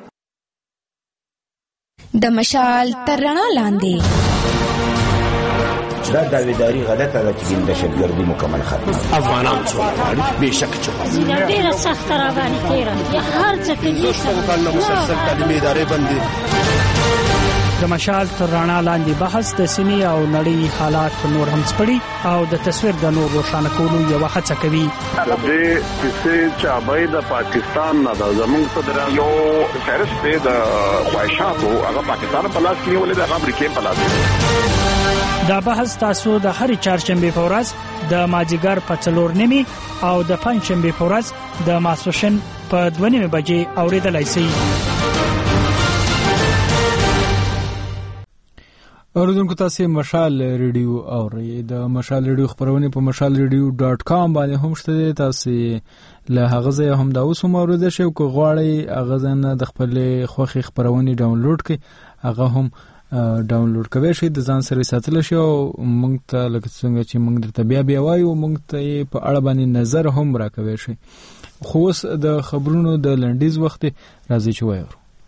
د مشال تر رڼا لاندې دا داویداری غلطه ده چې د دهشتګردي مکمل ختمه افغانان څوک غواړي بېشکه چې ډېره سخته راباندې تېره یا هر څه کې کال نه مسلسل تعلیمي ادارې بندي. د مشال تر رڼا لاندې بحث د سیمې او نړۍ حالات نور هم سپړي او د تصویر د نور روښانه کولو یوه هڅه کوي. د دې کیسې چابای د پاکستان نه د زمونږ په درا یو فهرست دی د خواهشاتو هغه پاکستان په لاس کې ولې د امریکا په لاس. دا بحث تاسو د هر چهارشنبه په ورځ د ماجیګر په څلور نیمي او د پنځشنبه په ورځ د ماسپښین په دوه نیمه بجې اوریدلای شئ. اوریدونکو تاسو مشال ریډیو اورئ د مشال ریډیو خبرونه په مشال ریډیو ډاٹ کام باندې هم شته. تاسو له هغه ځای هم دا اوس هم اوریدل شئ کو غواړئ هغه ځنه د خپل خوخي خبرونه ډاونلوډ کړئ هغه هم ډاونلوډ کوئ شئ د ځان سره ساتل شي او موږ ته لکه څنګه چې موږ درته بیا بیا وایو موږ ته په اړه باندې نظر هم راکوي شئ. خو اوس د خبرونو د لنډیز وخت راځي چې وایو.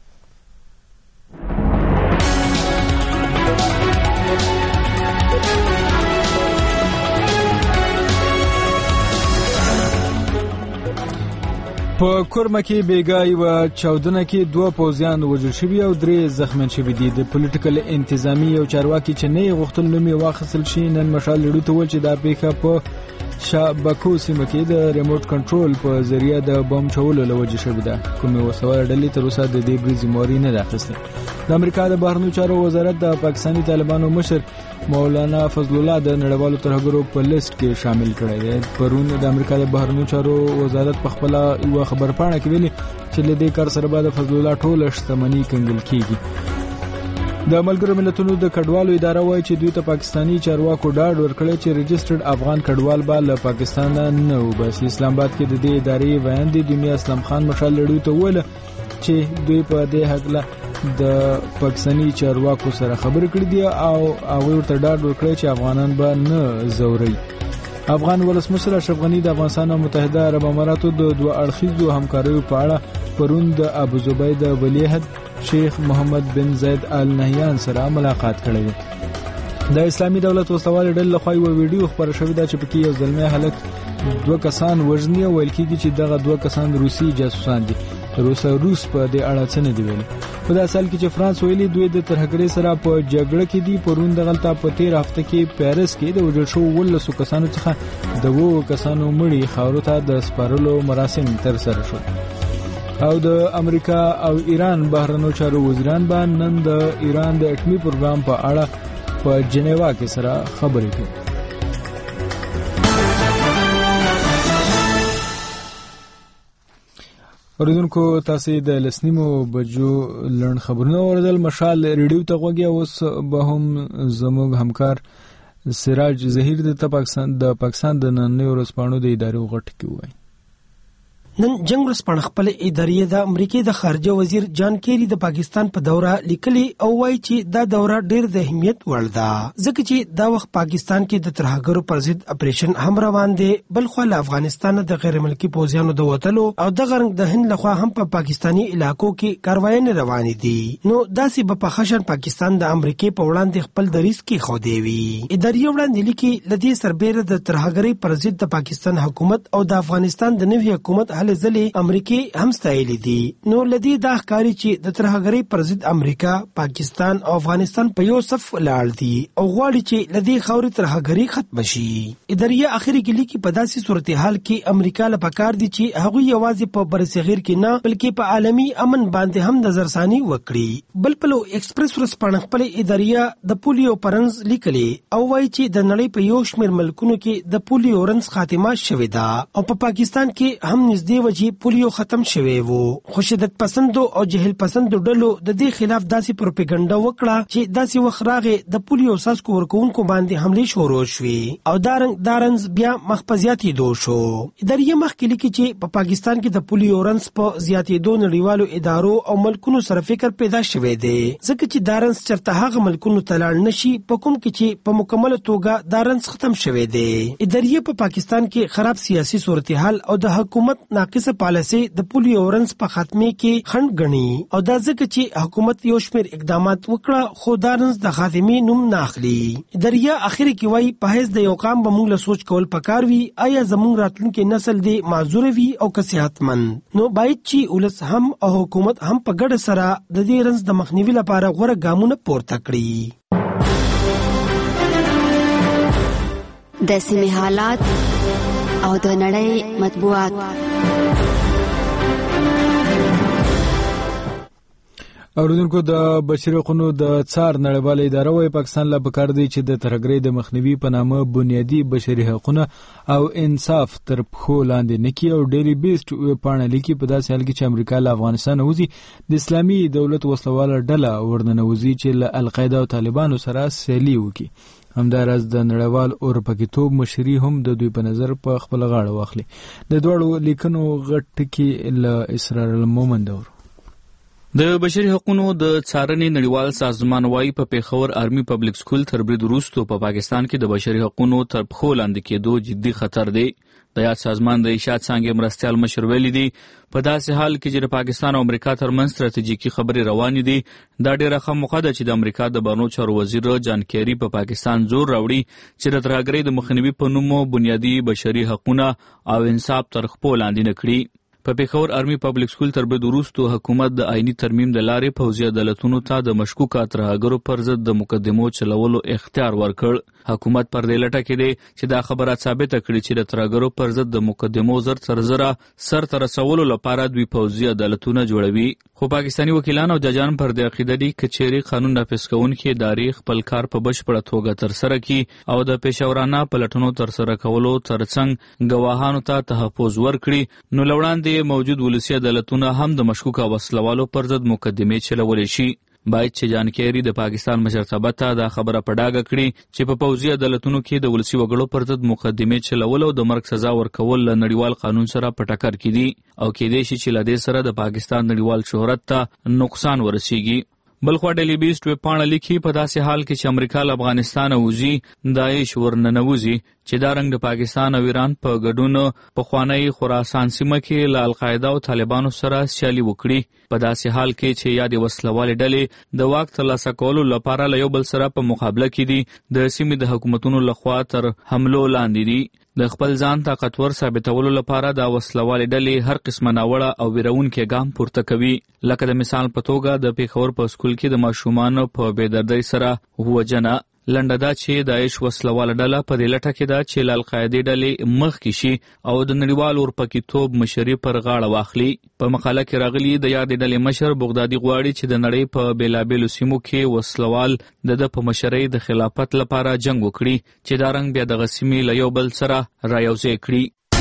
په کورما کې بیګای و چاودنه کې دوه پوځیان وژل شوي او درې زخمیان شوي دي. د پولیټیکل انتظامی او چارواکي چې نه غوښتل نومي واخیستل شي نن مشال لړو ته ول چې دا پیښه په شابکو سیمه کې د ریموټ کنټرول په ذریعہ د بم چولو لوجه شوې ده. کومه وسوال ډلې تر اوسه د دې بریزي موري نه راخسته. د امریکا د بهرنیو چارو وزارت د پاکستاني طالبانو مشر مولانا فضل الله د نړیوالو ترهګرو په لیست کې شامل کړی دی. پرون د امریکا د بهرنیو چارو وزارت په خپل یو خبر پاڼه کې ویلي چې له دې کار سره بعد فضل الله ټول شتمنۍ کنګل کیږي. د ملګرو ملتونو د کډوالو اداره وایي چې دوی ته پاکستانی چارواکو ډاډ ورکړی چې رجسټرډ افغان کډوال به له پاکستان نه وباسي. اسلام آباد کې د دې ادارې بیان دی دنیا اسلام خان مشال لړو ته ویل چې دوی په دې حق د پاکستانی چارواکو سره خبرې کړې دي او هغه ورته ډاډ ورکړی چې افغانان به نه زوري. افغان ولسمشر اشرف غنی د افغانستان او متحده عرب اماراتو د دوه اړخیزو همکاریو په اړه پرون د ابوظبي د ولیعهد شیخ محمد بن زید آل نهیان سره ملاقات کړی. د اسلامي دولت وسوال ډله لخوا یو ویډیو خبر شوی دا چې پکې یو ځلمي هلک دوه کسان وژني او ویل کېږي چې دغه دوه کسان روسي جاسوسان دي. روسا روس په دې اړه څه نه دی ویلي. په داسې حال کې چې فرانس ویلي دوی د ترهګرۍ سره په جګړه کې دي. پرون دغلته په تیر هفته کې پیرس کې د وژل شوو ولسو کسانو څخه د وو کسانو مړي خاورو ته د سپارلو مراسم تر سره شول. او د امریکا او ایران بهرنیو چارو وزیران باندې نن د ایران د اټومي پروګرام په اړه په جنیوا کې سره خبرې کوي. اوریدونکو تاسو د لسنیمو بجو لړن خبرونه اوریدل. مشال ریډیو ته غوږی اوس به هم زموږ همکار سراج ظهیر د پاکستان د پاکستان د نن ورځپاڼو د ادارې غټ کې وای. نن جنگ ورځپاڼه خپل ادارې د امریکای د خارجه وزیر جان کیری د پاکستان په دوره لیکلي او وایي چې دا دوره ډېر د اهمیت وړ ده ځکه چې دا وخت پاکستان کې د ترهګرو پر ضد اپریشن هم روان دی. بل خو له افغانستان د غیر ملکی پوځیانو د وټلو او د غرنګ د هند لخوا هم په پاکستانی علاقو کې کاروایي روانې دي. نو داسې په پخښن پاکستان د امریکای په وړاندې خپل دریس کې خو دی وی. ادارې وړاندې لیکي لدی سربېره د ترهګرۍ پر ضد د پاکستان حکومت او د افغانستان د نوي حکومت ځلې امریکای هم ستایلې دي. نو لدی دا ښکاري چې د ترهګرۍ پر ضد امریکا پاکستان او افغانستان په یو صف ولاړ دي او غواړي چې لدی خوري ترهګرۍ ختم شي. ادارې اخري کې لیکي په داسې صورتحال کې امریکا له پکار دي چې هغه یوازې په برصغیر کې نه بلکې په عالمي امن باندې هم نظرثاني وکړي. بل پلو ایکسپریس ورځپاڼه خپل ادارې د پولیو پرنس لیکلي او وایي چې د نړۍ په یو شمېر ملکونو کې د پولیو رنس خاتمه شوې ده او په پاکستان کې هم نږدې وجې پولیو ختم شوی وو. خو شدت پسندو او جهل پسندو ډلو د دې خلاف داسې پروپاګاندا وکړه چې داسې وخت راغې د پولیو ساسکو ورکوونکو باندې حمله شروع شوې او دارنګ دارنز بیا مخپزياتي دو شو. ادارې مخکې لیکي چې په پاکستان کې د پولیو رنس په زیاتېدو نړیوالو ادارو او ملکونو سره فکر پیدا شوی دی ځکه چې دارنز چرته هغه ملکونو ته لاړ نشي په کوم کې چې په مکمل توګه دارنز ختم شوی دی. ادارې په پاکستان کې خراب سیاسي صورتحال او د حکومت ناقصه پالیسي د پولیو رنس په خاتمه کې خنډ غني او دا ځکه چې حکومت یو شمېر اقدامات وکړه خو دا رنس د خاتمه نوم نه اخلي. دریا اخر کې وایي په هیڅ د یو قام به موږ له سوچ کول پکار وي آیا زموږ راتلونکي نسل دی معذور وي او که صحتمند. نو باید چې ولس هم او حکومت هم په ګډه سره د دې رنس د مخنیوي لپاره غوره ګامونه پورته کړي. د سیمې حالات او د نړۍ مطبوعات. اوریدونکو د بشري حقوقو د څار نړیواله اداره وايي پاکستان لا پکار دی چې د ترهګرۍ د مخنیوي په نامه بنیادی بشري حقوقونه او انصاف تر پښو لاندې نکي او ډیلی بیسټ پاڼه لیکي په داسې حال کې چې امریکا له افغانستان وځي د اسلامي دولت وسلواله ډله ورننوځي چې له القاعده او طالبانو سره سیالي وکړي. همداراز د نړیوال اورپکیتوب مشري هم د دوی په نظر په خپل غاړه واخلي. د دوړو لیکنو غټ ټکی له اسرار المومن دور. د بشري حقوقو د څارنې نړیوال سازمان وايي په پیښور آرمي پبلک سکول تر برید وروسته په پاکستان کې د بشري حقوقو تر پښو لاندې کېدو جدي خطر دی. د یاد سازمان د اشاعت څانګې مرستیال مشر ویلي دی په داسې حال کې چې د پاکستان او امریکا ترمنځ ستراتیژیکي خبرې روانې دي دا ډیره ښه موقع ده چې د امریکا د بهرنیو چارو وزیر جان کیری په پاکستان زور راوړي چې د ترهګرۍ د مخنیوي په نوم بنیادی بشري حقوقونه او انصاف تر خپل لاندې نه کړي. په پیښور آرمي پبلک سکول تر برید وروسته حکومت د آئینی ترمیم د لارې پوځي عدالتونو ته د مشکوکه ترهګرو پر ضد د مقدمو چلولو اختیار ورکړ. حکومت پر دې لټه کې دی چې دا خبره ثابته کړي چې د ترهګرو پر ضد د مقدمو زر تر زره سر ته رسولو لپاره دوی پوځي عدالتونه جوړوي. خو پاکستاني وکیلان او ججان پر دې عقیده دي چې چیرې قانون نافذ کوونکي ادارې خپل کار په بشپړه توګه ترسره کړي او د پېښورانه پلټنو ترسره کولو ترڅنګ ګواهانو ته تحفظ ورکړي نو لوړاندې موجود ولسی عدالتونه هم د مشکوکه وسلوالو پر ضد مقدمې چلولې شي. باید چې جان کیری د پاکستان مشرتابه ته دا خبره په ډاګه کړي چې په پوځي عدالتونو کې د ولسی وګړو پر ضد مقدمې چلول او د مرګ سزا ورکول له نړیوال قانون سره په ټکر کې دي او کېدای شي چې له دې سره د پاکستان نړیوال شهرت ته نقصان ورسیږي. بلخوا ډیلی بیسټ ویب پاڼه لیکي په داسې حال کې چې امریکا له افغانستان وځي داعش ورننوځي چې دا رنګ د پاکستان او ایران په ګډون پخوانی خراسان سیمه کې له القاعده او طالبانو سره سیالي وکړي. په داسې حال کې چې یادې وسلوالې ډلې د واک ترلاسه کولو لپاره له یو بل سره په مقابله کې دي د سیمې د حکومتونو لخوا تر حملو لاندې دي. د خپل ځان طاقتور ثابتولو لپاره د وسلوالې ډلې هر قسمه ناوړه او ویرونکي ګام پورته کوي. لکه د مثال په توګه د پیښور په سکول کې د ماشومانو په بېدردۍ سره وژنه. لنډه دا چې داعش وسلواله ډله په دې لټه کې ده چې له القاعدې ډلې مخکې شي او د نړیوال اورپکیتوب مشري پر غاړه واخلي. په مقاله کې راغلي د یادې ډلې مشر بغدادي غواړي چې د نړۍ په بېلابېلو سیمو کې وسلوال د ده په مشرۍ د خلافت لپاره جنګ وکړي چې دا رنګ بیا دغه سیمې له یو بل سره رایوځای کړي.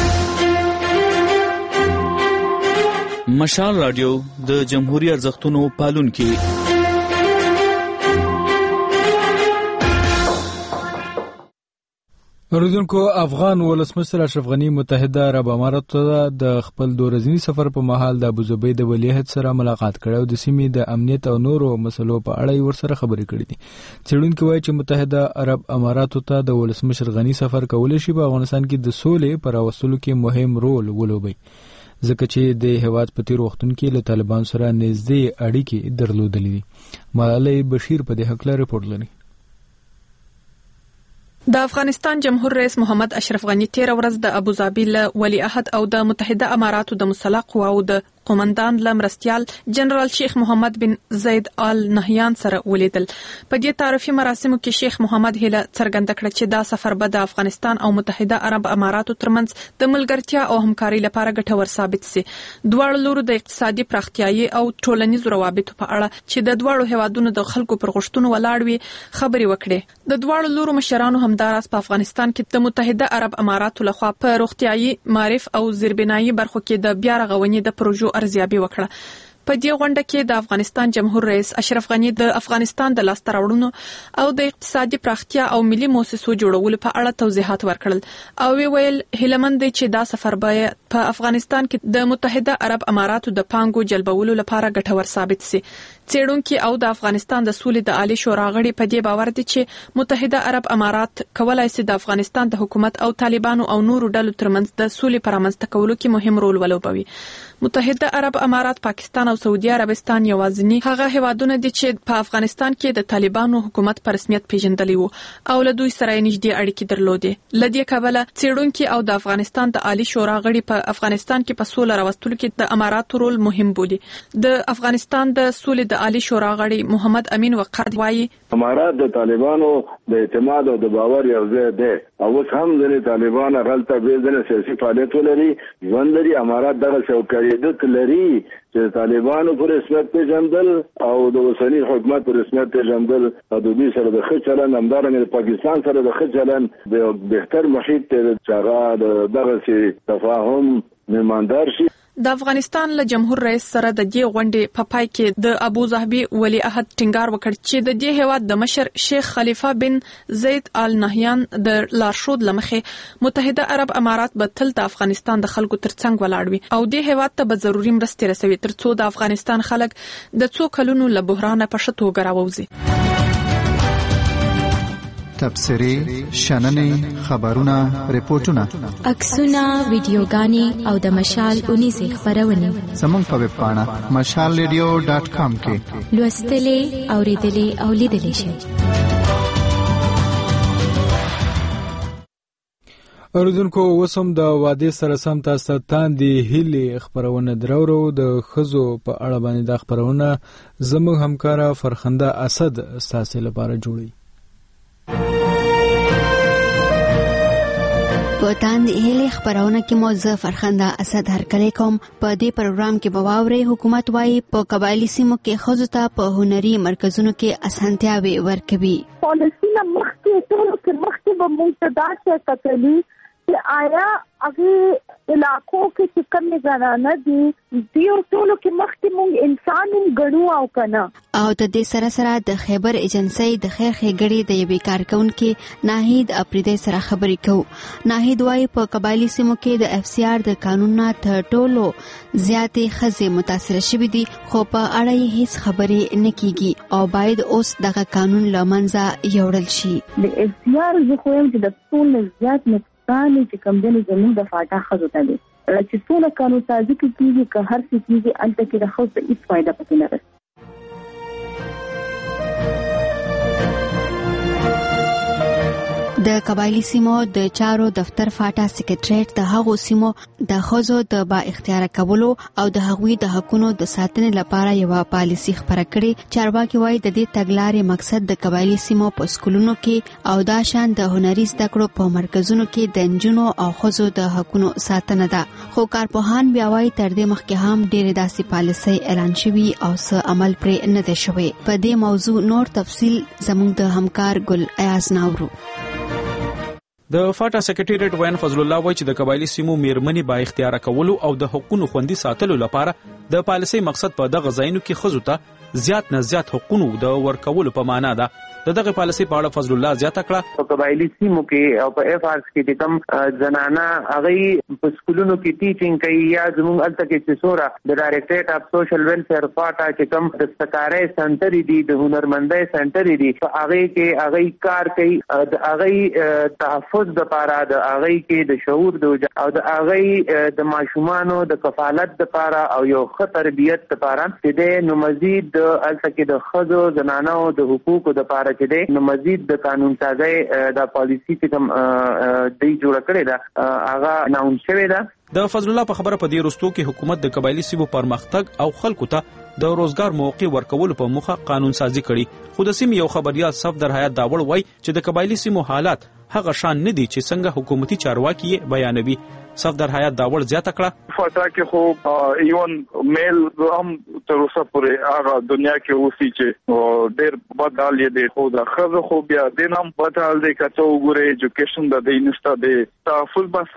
مشال رادیو د جمهوریت ارزښتونو پالونکي. اوریدونکو افغان ولسمشر اشرف غنی متحده عرب اماراتو ته د خپل دورزنی سفر په مهال د ابوظبي د ولیعهد سره ملاقات کړی او د سیمې د امنیت او نورو مسلو په اړه ورسره خبرې کړې دي. څېړونکي وایي چې متحده عرب اماراتو ته د ولسمشر غنی سفر کولی شي په افغانستان کې د سولې پر راوستلو کې مهم رول ولوبي ځکه چې د هیواد په تیر وختونو کې له طالبان سره نږدې اړیکې درلودلې دي. ملالۍ بشیر په دې حق له ریپورت لري. د افغانستان جمهور رئیس محمد اشرف غنی تیر ورځ د ابوظبي له ولیعهد او د متحده اماراتو د مسلح قواو د قومندان لمرستیال جنرال شیخ محمد بن زید آل نهیان سره ولیدل. په دې تعارفي مراسمو کې شیخ محمد هیله څرګنده کړه چې دا سفر به د افغانستان او متحده عرب اماراتو ترمنځ د ملګرتیا او همکاري لپاره ګټور ثابت شي. دواړو لورو د اقتصادي پراختیايي او ټولنیزو روابطو په اړه چې د دواړو هیوادونو د خلکو پر غوښتنو ولاړ وي خبرې وکړې. د دواړو لورو مشرانو همداراز په افغانستان کې د متحده عرب اماراتو لخوا په روغتیايي معرف او زیربنایي برخو کې د بیا رغونې د پروژو ارزیابي وکړه. په دې غونډه کې د افغانستان جمهور رئیس اشرف غنی د افغانستان د لاسته راوړنو او د اقتصادي پراختیا او ملي مؤسسو جوړولو په اړه توضیحات ورکړل او وی ویل هیلمند چې دا سفر به په افغانستان کې د متحده عرب اماراتو د پانګو جلبولو لپاره ګټور ثابت شي. څېړونکي او د افغانستان د سولې د عالی شورا غړي په دې باور دي چې متحده عرب امارات کولای شي د افغانستان د حکومت او طالبانو او نورو ډلو ترمنځ د سولې پرامنځته کولو کې مهم رول ولوبوي. متحده عرب امارات، پاکستان او سعودي عربستان یوازینی هغه هیوادونه دي چې په افغانستان کې د طالبانو حکومت په رسمیت پیژندلی وو او له دوی سره نږدې اړیکې درلودې. لدې کبله څېړونکي او د افغانستان د عالی شورا غړي په افغانستان کې په سوله راوستلو کې د اماراتو رول مهم بولي. د افغانستان د سولې د عالی شورا غړي محمد امین وقار وایي امارات د طالبانو د اعتماد او د باور یو ځای دی او اوس هم د طالبانو غلطه به د سیاسي فعالیت لري ژوند لري. امارات دغه څوکۍ د لري چې طالبانو پر رسمیت پیژندل او د اوسني حکومت پر رسمیت پیژندل او د دې سره د ښه چلند همدارنګه د پاکستان سره د ښه چلند د بهتر محیط چې هغه دغه تفاهم میماندار شي. د افغانستان له جمهور رئیس سره د دې غونډې په پای کې د ابوظبي ولی عهد ټینګار وکړ چې د دې هیواد د مشر شیخ خلیفہ بن زید آل نهیان د لارښود لمخې متحده عرب امارات به تل د افغانستان د خلکو ترڅنګ ولاړ وي او دې هیواد ته به ضروري مرستې رسوي ترڅو د افغانستان خلک د څو کلونو له بحران په ښه توګه راووځي. تبصرې، شننې، خبرونه، ریپورتونه، عکسونه، ویډیوګانې او د مشال اونیزې خبرونه زموږ په ویب پاڼه مشال ریډیو ډاټ کام کې لوستلې، اوریدلې او لیدلې شئ. اوریدونکو وسم د واده سره سم تاسو تاندې هلي خبرونه درورو د خزو په اړه باندې د خبرونه زموږ همکارا فرخنده اسد تاسو لپاره جوړي. په تاندې هلي خبرونه کې موزه فرخنده اسد هرکلی کوم. په دې پروګرام کې بواوري حکومت وايي په قبایلی سیمو کې خزو ته په هنري مرکزونو کې اسانتیاوي ورکوي. پالیسی نه مخکې ټول کې مخکې به موږ دا چې کتلی چې آیا هغه علاقو کې چې کوم زنانه دي دیو ټول کې مخکې موږ انسان غړو او کنه. او د دې سره سره د خیبر ایجنسی د خیر ښېګړې د یوې کارکونکو ناهید اپریدی سره خبرې کوو. ناهید وايي په قبایلی سیمو کې د اف سی آر د قانون نه تر ټولو زیاتې ښځې متاثر شوې دي خو په اړه یې هیڅ خبرې نه کیږي او باید اوس دغه قانون له منځه یوړل شي. د اف سی آر زه خو یم چې د ټول زیات نقصان چې کوم دنه زموږ د فاټا خزو ته دي چې څونه قانون سازي کیږي که هر څه کیږي انته کې د خو څه هیڅ فائدہ پکې نه راځي. د قبایلی سیمو د چارو دفتر فاټا سیکریټریټ د هغو سیمو د خزو د با اختیار کولو او د هغوی د حقونو د ساتنې لپاره یو پالیسی خبره کړې. چارواکي وايي د دې تګلارې مقصد د قبایلی سیمو په سکولونو کې او دا شان د هنري زده کړو په مرکزونو کې د نجونو او خزو د حقونو ساتنه ده. خو کارپوهان بیا وايي تر دې مخکې هم ډېرې داسې پالیسۍ اعلان شوي او څه عمل پرې نه دی شوی. په دې موضوع نور تفصیل زموږ د همکار ګل ایاز ناورو. د فاټا سیکریټریټ وین فضل الله وایي چې د قبایلی سیمو میرمنې با اختیار کولو او د حقوقو خوندي ساتلو لپاره د پالیسۍ مقصد په دغه ځایونو کې خزو ته زیات نه زیات حقوقو د ورکولو په معنا ده. د دغه پالیسۍ په اړه فضل الله زیاته کړه. په قبایلی سیمو کې او په اف آرز کې د کوم زنانه هغه په سکولونو کې ټیچینګ کوي یا زموږ الته کې چې سورا د ډایریکټریټ اف سوشل ویلفیر فاټا چې کوم د سکارې سنټر دي د هنرمندۍ سنټر دي هغه کې هغه کار کوي د هغه تحفظ د لپاره د هغه کې د شعور د او د هغه د ماشومانو د کفالت لپاره او یو ښه تربیت لپاره چې د نو مزید د الته کې د خزو زنانو د حقوقو لپاره چې دی نو مزید د قانون سازي د پالیسی چې کوم دی جوړ کړی دا هغه ناون شوی دا. د فضل الله په خبره په دې رستو کې حکومت د قبایلی سیمو پرمختګ او خلکو ته د روزګار موقع ورکولو په موخه قانون سازي کړي. خو د سیمې یو خبريال صفدر حیات داوړ وایي چې د قبایلی سیمو حالات هغه شان نه دي چې څنګه حکومتي چارواکي بیانوي. صفدر حیات داوړ زیاته کړه فاټا کې خو ایون میل هم تر اوسه پورې هغه دنیا کې اوسي چې ډېر بدل دی خو دا خزه خو بیا د نام بدل دی کته وګوره ایجوکیشن د دې نشته دی تحفظ به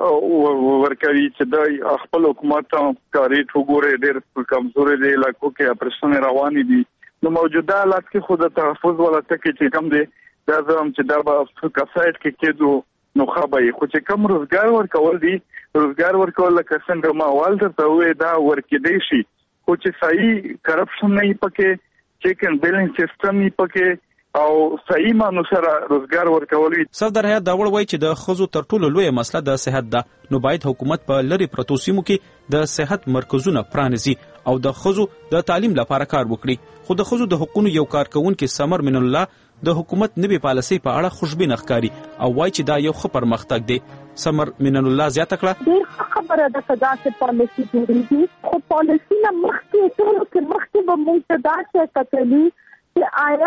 څنګه ورکوي چې د خپل حکومت کاری وګوره ډېر کمزوري دی لکه کې اپریشن رواني دي. نو موجوده حالات کې خود تحفظ ولا تکي چې کم دی دا زم چې دا په کفایت کې کېدو نو خبرې خو چې کوم روزګار ورکول دي روزګار ورکول لکه څنګه ما والته ته وې دا ورکېدې شي خو چې صحیح کرپشن نه پکې چیک اینڈ بیلنس سیستم نه پکې او صحیح مانو سره روزګار ورکول. صفدر حیات داوړ وایي چې د خزو تر ټولو لوی مسله د صحت ده نو باید حکومت په لری پروتو سیمو کې د صحت مرکزونه پرانیزي او د خزو د تعلیم لپاره کار وکړي. خو د خزو د حقوقو یو کارکونکو سمر من الله د حکومت نوي پالیسۍ په اړه خوشبین ښکاري او وایي چې دا یو ښه پرمختګ دی. سمر من الله زیاته کړه ډېر خبره ده چې دا څه پالیسي جوړېږي خو پالیسي نه مخکې ټول کې مخکې به موږ دا څه کتلی چې آیا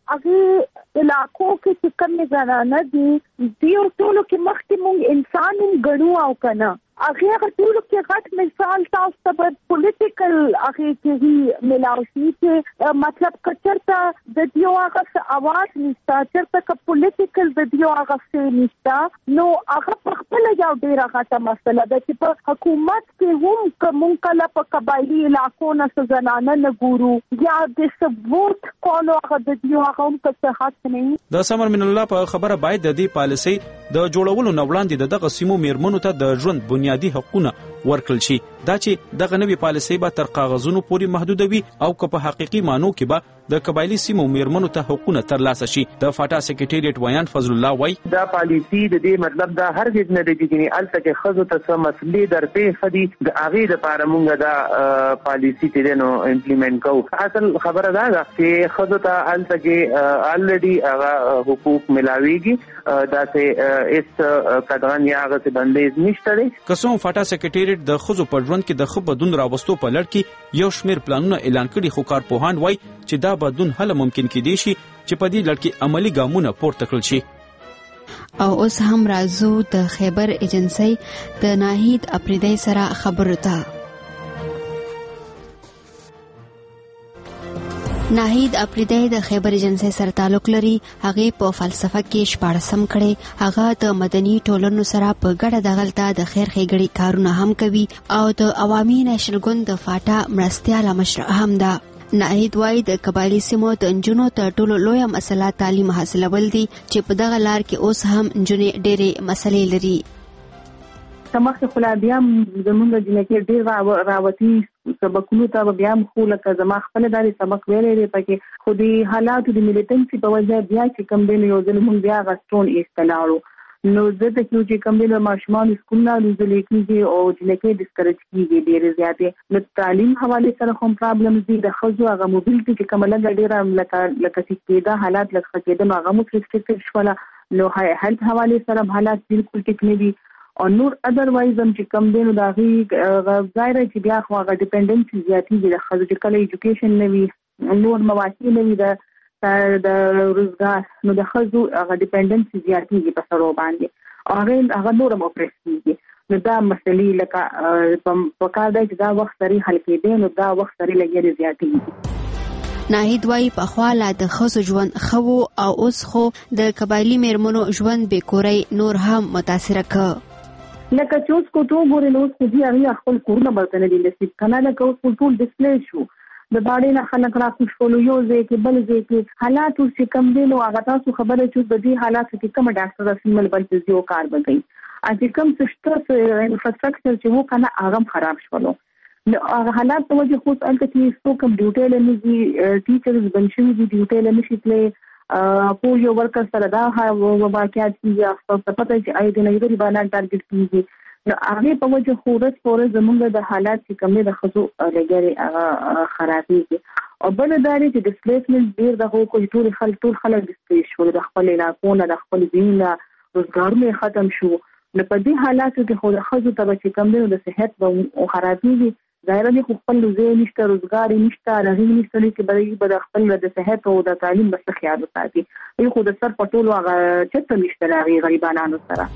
هغه علاقو کې چې کوم زنانه دي دیو ټولو کې مخکې مونږ انسان هم ګڼو او کنه هغه ټولو کې غټ مثال تاسو ته پولیټیکل هغه کې ملاوي چې مطلب کچرته د دیو هغه اواز نشته چرته ک پولیټیکل د دیو هغه څه نشته نو هغه په خپل یو ډیره غټه مسله ده چې په حکومت کې هم کوم کله په قبایلی علاقو نه زنانه نه ګورو یا د ثبوت کولو هغه د دیو هغه هم څه حق نه د سمر من الله په خبره باید د دې پالیسي د جوړولو نو وړاندې دغه سیمو میرمنو ته د ژوند بنیادی حقوقونه ورکړل شي دا چې دغه نوې پالیسي به تر کاغذونو پورې محدودوي او که په حقيقي مانو کې به د قبایلی سیمو میرمنو ته حقوقونه ترلاسه شي د فاټا سکریټریټ ویان فضل الله وای دا پالیسي د دې مطلب دا هر ځای نه دی چې الته کې خزو ته څه مسلې درته خدي د اغه د پاره مونږ دا پالیسي ته نو امپلیمنٹ کوو اصل خبره دا ده چې خزو ته الته کې الریډي هغه حقوق ملاويږي دا ته اس کډوان یا هغه څه بندیز نشته دی قسم فاټا سکریټریټ د خزو په ژوند کې د خو بدون راوستو په لړ کې یو شمیر پلانونه اعلان کړي خو کارپوهان وای چې دا بدون هله ممکن کېدی شي چې په دې لړ کې عملی ګامونه پورته کړل شي او اوس هم راځو د خیبر ایجنسی د ناهید اپریدی سره خبرو ته ناهید اپریدی د خیبر ایجنسی سره تعلق لري هغه په فلسفه کې شپارسم کړي هغه د مدني ټولنو سره په ګډه دغلطه د خیر ښېګړې کارونه هم کوي او د عوامي نېشنل ګوند د فاټا مرستياله مشر هم ده ناهید وای د قبایلی سیمو د انجونو ته ټولو لویه مسله تعلیم حاصلول دي چې په دغه لار کې اوس هم انجونې ډېرې مسلې لري سمخ خلا بیا زمونږ د جنکې ډېر راوتی سبقونو ته بیا خو لکه زما خپل داري سبق ویلې پکې خو دې حالات د ملیټنسي په وجه بیا چې کم دین یو ځل مونږ بیا غستون استلاړو نو زه د کیو کم دین ماشومان سکول نه لږ کېږي او جنکې ډیسکریج کیږي ډېر زیاتې نو تعلیم حواله سره کوم پرابلم دي د خزو هغه موبیلټي کې کوم لږ ډېر لکه لکه چې دا حالات لکه کېده نو هغه مو ریسټریکټډ شول نو هیلث حواله سره حالات بالکل ټیک نه دي او نور ادروایز هم چې کم دینو دا غي ظاهر چې بیا خو هغه ډیپندنسي زیاتی دي د خزو چې کله ایجوکیشن نه وي نور مواسي نه وي د د روزګار نو د خزو هغه ډیپندنسي زیاتی دي په سره باندې هغه هغه نور مو پرسیږي نو دا مسلې لکه په کار دی چې دا وخت لري حل کېدي نو دا وخت لري لګي زیاتی دي ناهید وای په خواله د خزو ژوند خو او اوس خو د قبایلی میرمنو ژوند به کوري نور هم متاثر ک لکه چې اوس کو ټول ګورې نو چې دی هغه خپل کورونه برته نه دي نصیب کنه لکه اوس ټول ډیسپلی شو د باندې نه خلک را خوشحالو یو ځای کې بل ځای کې حالات اوس کم دي نو هغه تاسو خبره چې د دې حالات کې کوم ډاکټر رسمل بل څه یو کار وکړي اځ کوم څه انفراستراکچر چې وو کنه هغه خراب شولو نو هغه حالات په وجه خو انت چې څو کوم ډیوټي لنی ټیچرز بنشي دي ډیوټي لنی شي تل په یو ورکر سره دا واقعیت کیږي خاصه پته چې اې د نړۍ باندې ټارګټ کیږي نو هغه په وجه خو د فورز زمونږ د حالات چې کومه د خزو لګري هغه خرابېږي او بل داري چې ډیسپلیسمنت ډیر د هو کوم ټول خلک ټول خلک ډیسپلیس شو د خپل علاقو نه د خپل دین روزګارونه ختم شو نو په دې حالاتو کې خو د خزو ته چې کومه د صحت او خرابېږي ظاهر دي خپل لږه نشته روزګار نشته راغلی نشته چې به د خپل د صحت او د تعلیم بس خیال وساتي یو خو د سر پټول هغه چته نشته راغی غریبانو سره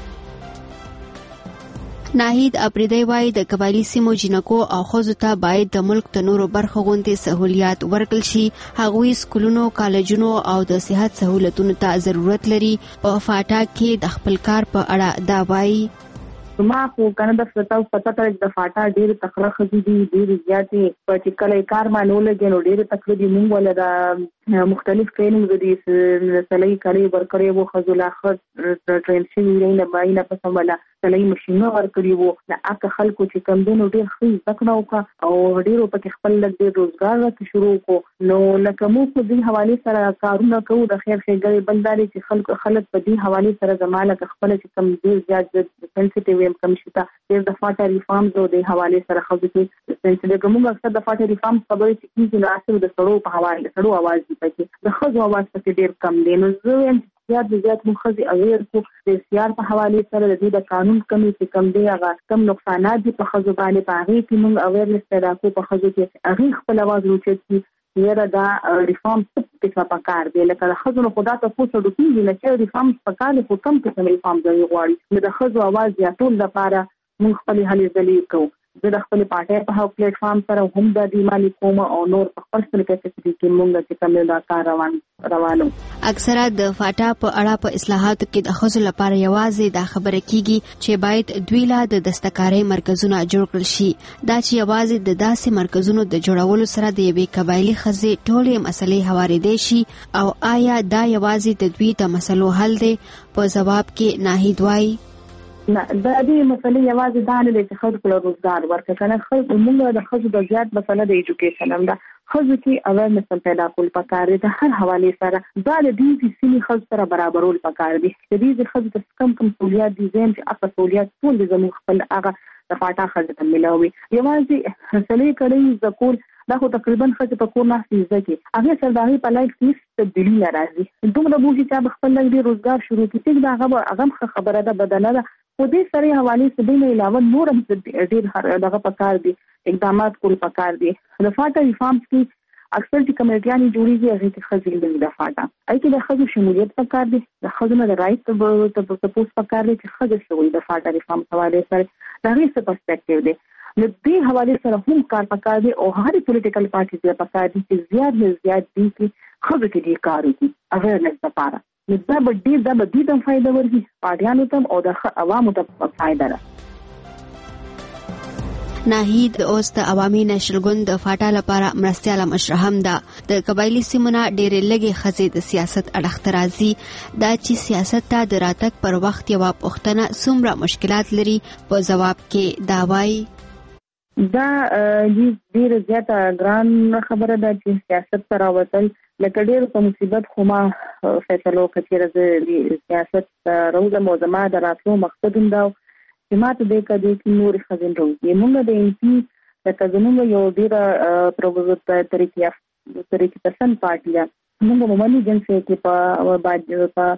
ناهید اپریدی وای د قبایلی سیمو جنکو او خزو ته باید د ملک د نورو برخو غونډې سہولیات ورکړل شي هغوی سکولونو کالجونو او د صحت سہولتونو ته ضرورت لري په فاټا کې د خپل کار په اړه دا وایي ما خو کنه د فتاو پتا تر د فاټا ډېر تکړه خدي دي ډېر زیاتې په چې کله کار مانول کې نو ډېر تکړه دي مونږ ولا د مختلف ټریننګ دي سلای کړي ورکړي وو خزل اخر ټرین شي نه باینه په سماله سلای ماشينه ورکړي وو د اګه خلکو چې کم دي نو ډېر خې تکړه وکړه او ډېر په خپل لږ روزګار ورته شروع کو نو لکه مو په دې حواله سره کارونه کوو د خیر ښېګړې بلداري چې خلک خلک په دې حواله سره زماله خپل چې کم ډېر زیات سنسټیو کم شته د فاټا ریفارمز او د حواله سره خو کې سنسټیو کوم اکثر د فاټا ریفارمز خبرې چې کیږي نو اصل د سړو په حواله سړو आवाज دي پکې د خزو आवाज پکې ډېر کم دی نو زه هم زیات زیات مخزي اویر کو د سیار په حواله سره د دې د قانون کمی چې کم دی هغه کم نقصانات دي په خزو باندې پاره کې موږ اویرنس پیدا کو په خزو کې هغه خپل आवाज روچي چې دا ریفارم څه څه پکار دی لکه خزو خدا ته پوسو دوی نه چې ریفارم پکار خو کم څه ریفارم دی غواړي د خزو आवाज یا ټول لپاره موږ خپل هلي ځلې کوو زه د خپل پارټي په هغه پلیټ فارم سره هم د دې مالی کوم او نور په خپل سره کې چې موږ چې کوم دا کار روان روانو اکثره د فاټا په اړه په اصلاحاتو کې د خزو لپاره یوازې دا خبره کیږي چې باید دوی لا د دستکارۍ مرکزونه جوړ کړل شي دا چې یوازې د داسې مرکزونو د جوړولو سره د یوې قبایلی خزې ټولې مسلې هوارېدې شي او آیا دا یوازې د دوی د مسلو حل دی په جواب کې ناهید وایي نه دا دې مسلې یوازې دا نه دي چې خلکو له روزګار ورکړي کنه خلک موږ د خزو د زیات مسله د ایجوکیشن هم ده خزو کې اویرنس پیدا کول پکار دي د هر حواله سره دا د دې سیمې خزو سره برابرول پکار دي د دې خزو د کم کم سہولیات دي زم چې اصل سہولیات ټول د زموږ خپل هغه د فاټا خزو ته ملاوي یوازې مسلې کړي ځکول دا خو تقریبا خزو په کور نه سيزه کې هغه سرداري په لایف کې تبدیلی راځي دومره بوجي چې خپل لګي روزګار شروع کړي دا هغه هغه خبره ده بدنه ده په دې سره حواله سره نه علاوه نور هم ډېر دغه پکار دي اقدامات کول پکار دي د فاټا ریفارمز کې اکثر چې کمیټیانې جوړیږي هغه کې خزل دي د فاټا اې کې د خزو شمولیت پکار دي د خزو نه رائټ ته سپورټ پکار دي چې خزو شوی د فاټا ریفارم حواله سره دا هیڅ پرسپیکټیو دی نو دې حواله سره هم کار پکار دي او هر پولیټیکل پارټي ته پکار دي چې زیات نه زیات دي چې خزو کې دي کار وکړي اویرنس لپاره دا به ډیر دا به دې ته فائدہ ورکړي پارټیانو ته او د عوامو ته فائدہ ده ناهید اوس د عوامي نېشنل ګوند د فاټا لپاره مرستياله مشر هم ده د قبایلی سیمونه ډېرې لږې خزې د سیاست اړخ راځي دا چې سیاست ته د راتګ پر وخت یو پښتنه څومره مشکلات لري په جواب کې دا وایي دا ډېر زیاته ګران خبره ده چې سیاست سره وتل لکه ډېر په مصیبت خو ما فیصلو کچېره د سیاست روزه موزما د راتلو مقصد هم دا چې ما ته دې کدي کې نور خزین روزي موږ د ام پی د کزمو یو ډېر پروګرام طریقې طریقې پسند پارټي ده موږ ممنی جنسي کې په باج په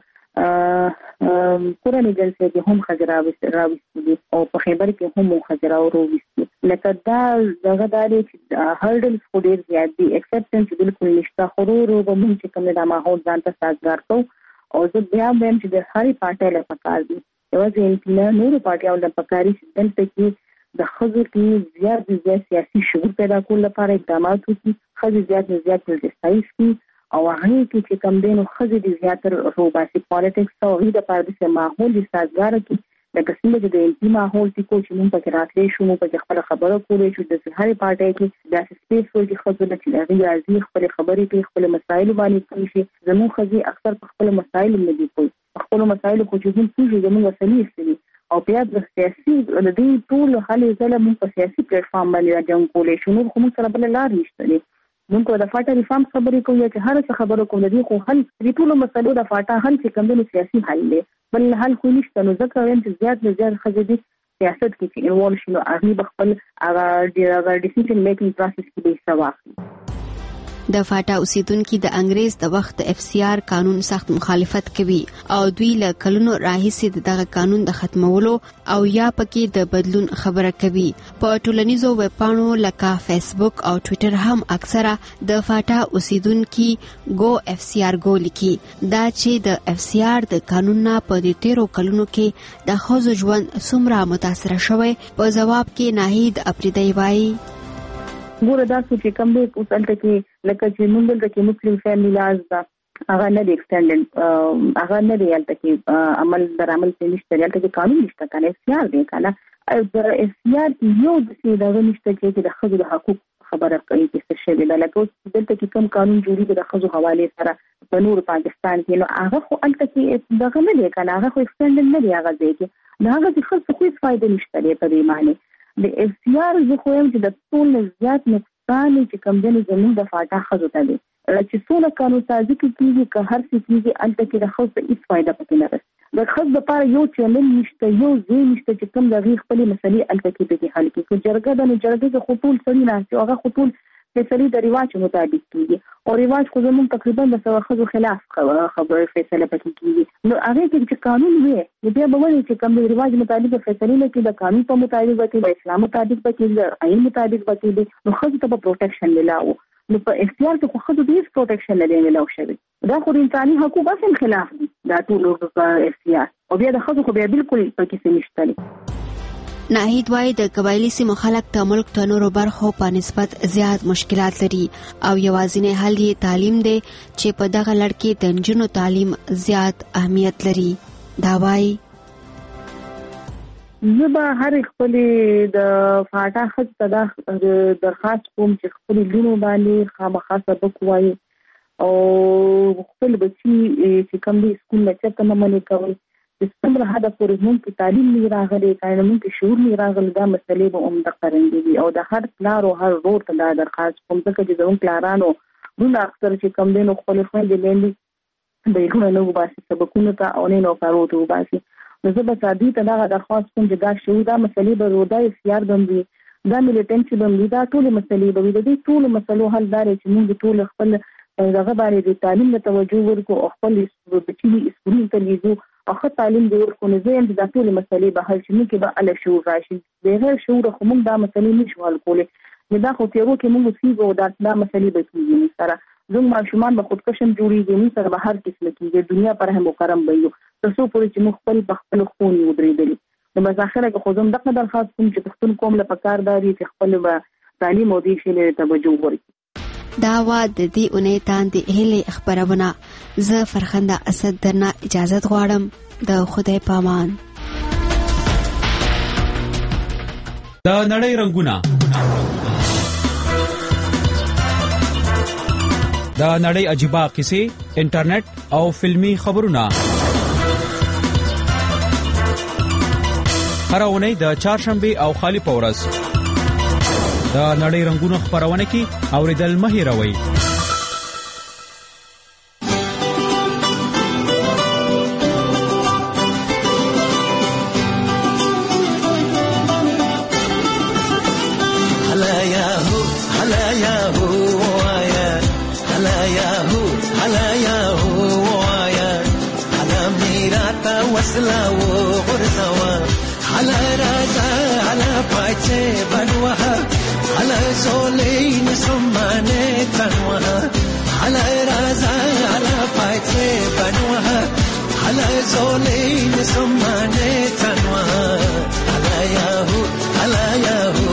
کورنۍ جلسه کې هم خزر راوستي او په خیبر کې هم خزر راوستي لکه دا دغه داري چې هرډلز خو ډیر زیات دي اکسپټنس بالکل نشته خورو به موږ چې کوم د ماحول ځان ته سازگار کو او زه بیا هم چې د هرې پارټۍ له پکار دي یوازې انټینا نورو پارټیو له پکاري چې دلته کې د خزو کې زیات زیات سیاسي شعور پیدا کول لپاره اقدامات وکړي خزو زیات زیات پولیټیسایز کړي او هغه کې چې کم دینو خزې دي زیاتره روباسي پالیټکس او د پاره د ماحول د سازگار کې د قسمه د انټي ماحول چې کوم موږ پکې راتلې شو موږ پکې خپل خبرو کولې شو د هر پارټي کې د سپیس ورته خزو نه چې هغه راځي خپل خبرې کوي خپل مسایل باندې کوي شي زموږ خزې اکثر خپل مسایل نه دي کوي خپل مسایل کو چې موږ څه زموږ وسلې استري او بیا د سیاسي د دې ټول حل زله موږ په سیاسي پلیټ فارم باندې راځو کولې شو نو کوم سره بل لار نشته موږ د فاټا ریفارم خبرې کوو چې هر څه خبرو کوو د دې خو حل د ټولو مسلو د فاټا حل چې کوم د سیاسي حل دی بل حل خو نشته نو ځکه وایم چې زیات نه زیات خزې دي سیاست کې چې انوالو شي نو هغه خپل هغه د ډیسیژن میکینګ پروسس کې به سواخلي د فاټا اوسیدونکو د انګريز د وخت اف سی آر قانون سخت مخالفت کوي او دوی له کلونو راهیسې دغه قانون د ختمولو او یا پکې د بدلون خبره کوي په ټولنیزو ویب پاڼو لکه فیسبوک او ټوئیټر هم اکثره د فاټا اوسیدونکو ګو اف سی آر ګو لیکي دا چې د اف سی آر د قانون نه په دې تیرو کلونو کې د خزو ژوند څومره متاثر شوی په جواب کې ناهید اپریدی وایي ګوره دا چې کوم دی اوس الته کې لکه چې موږ دلته کې مسلم فیملی لاز دا هغه نه دی ایکسټندډ هغه نه دی الته کې عمل در عمل کې نشته الته کې قانون نشته کنه اختیار دی کنه او د اختیار یو د څه دغه نشته چې د خزو د حقوق خبره کوي چې څه شی دی لکه دلته کې کوم قانون جوړیږي د خزو حواله سره په نور پاکستان کې نو هغه خو الته کې دغه نه دی کنه هغه خو ایکسټندډ نه دی هغه دی کې دا هغه د خزو خو هیڅ فائدې نشته دی په دې معنی د اف سی آر زه خو یم چې د ټول زیات نقصان چې کم دی زموږ د فاټا خزو ته دی چې څونه قانون سازي کیږي که هر څه کیږي الته کې د خزو هیڅ فائدہ پکې نه رسي د خزو لپاره یو چینل نشته یو ځای نشته چې کوم د غي خپل مسلې الته کې به حل کړي جرګه د جرګه د خپل سړي نه چې هغه خپل فیصله د ریواج مطابق کیږي او ریواج خو زموږ تقریبا د خزو خلاف خبره فیصله پکې کیږي نو هغه کې چې قانون وي بیا به ولې چې کوم د ریواج مطابق فیصله نه کیږي د قانون په مطابق کې د اسلام مطابق کې د آئین مطابق کې نو خزو ته په پروټیکشن ملاو نو په اختیار کې خو خود دې پروټیکشن نه دی ملو شوی دا خو د انساني حقوقو هم خلاف دي دا ټول په اختیار او بیا د خود خو بیا بالکل پکې څه نشته دي. ناهید وای د قبایلی سیمو خلک د ملک د نورو برخو په نسبت زیات مشکلات لري او یوازینی حل یې تعلیم دی چې په دغه لړ کې د نجونو تعلیم زیات اهمیت لري. دا وای زبا هر خپل د فاټا خط ته درخواست کوم چې خپل لونو باندې خامخا سبق وایي او خپل بچي چې کوم دي سکول نه چته نه منې کوي چې څومره حد پورې موږ کې تعلیم نه راغلی کله موږ کې شعور نه راغلی دا مسلې به هم د قرنګي دي او د هر پلار او هر ورور ته دا درخواست کوم ځکه چې زموږ پلارانو موږ اکثر چې کوم دي نو خپل خويندې لیندي د یو نه وباسي سبقونه ته او نه نو کارو ته وباسي نو زه به سادي ته دا درخواست کوم چې دا شعور دا مسلې به رودا اختیار بندي دا ملټنسي بندي دا ټول مسلې به د دې ټول مسلو حل دار چې موږ ټول خپل دغه باندې د تعلیم ته توجه ورکو او خپل بچي اسکول ته لیدو او خپل تعلیم دی ورکو نه زه هم د ټول مسلې به حل شي نو کې به ال شعور راشي دغه شعور خو موږ دا مسلې نشو حل کولای نو دا خو تیرو کې موږ سیګو دا دا مسلې به کیږي سره زموږ ماشومان به خودکشم جوړیږي نو سره به هر قسم کیږي دنیا پر هم کرم وایو تاسو پورې چې موږ خپل خپل خونی ودرېدلی د مزاخره کې خو زم دغه درخواست کوم چې پښتون قوم له پکارداري چې خپل به تعلیم او دې شي له توجه ورکړي. دا وا د دې اونۍ تاندې هلي خبرونه زه فرخنده اسد درنه اجازه غواړم د خدای پامان. د نړۍ رنگونه د نړۍ عجيبه قصې انټرنیټ او فلمي خبرونه هر اونۍ د چهارشنبه او خالی پورس د نړۍ رنگونو خبرونه کې اوریدل مه هېروئ. وصلا وغرزوا على رازا على بايتي بنوها على زولين سماني تنوها على رازا على بايتي بنوها على زولين سماني تنوها على ياهو على ياهو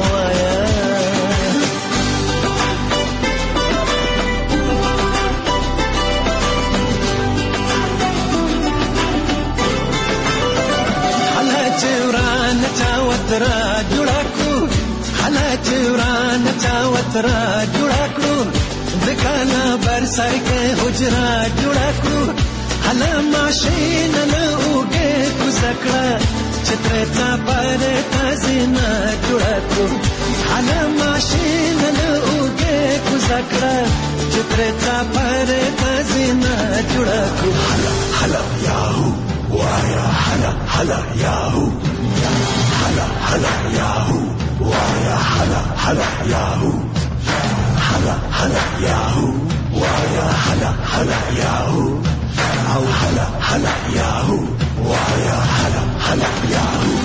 وترا جوړاکو حالات وران چا وترا جوړاکو ځکانا بر سر کې حجرا جوړاکو حالا ماشین نه اوګه کو سکړه چترتا پر تازینا جوړاکو حالا ماشین نه اوګه کو سکړه چترتا پر تازینا جوړاکو حالا حالا یاهو وایا حالا حالا یاهو حلا حلا یاهو وایا حلا حلا یاهو حلا حلا یاهو وایا حلا حلا یاهو او حلا حلا یاهو وایا حلا حلا یاهو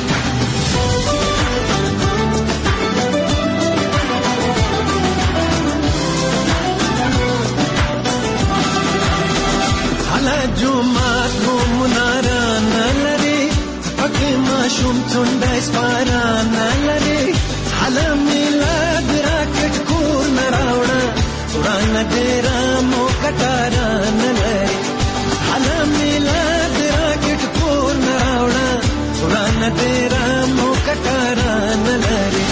حلا جمعه کو مناران لري پکې ماشوم څنډه سپاران لري حالا میلاد راکټ کور نه راوړه وران دې رامو کټاران لري حالا میلاد راکټ کور نه راوړه وران دې رامو کټاران لري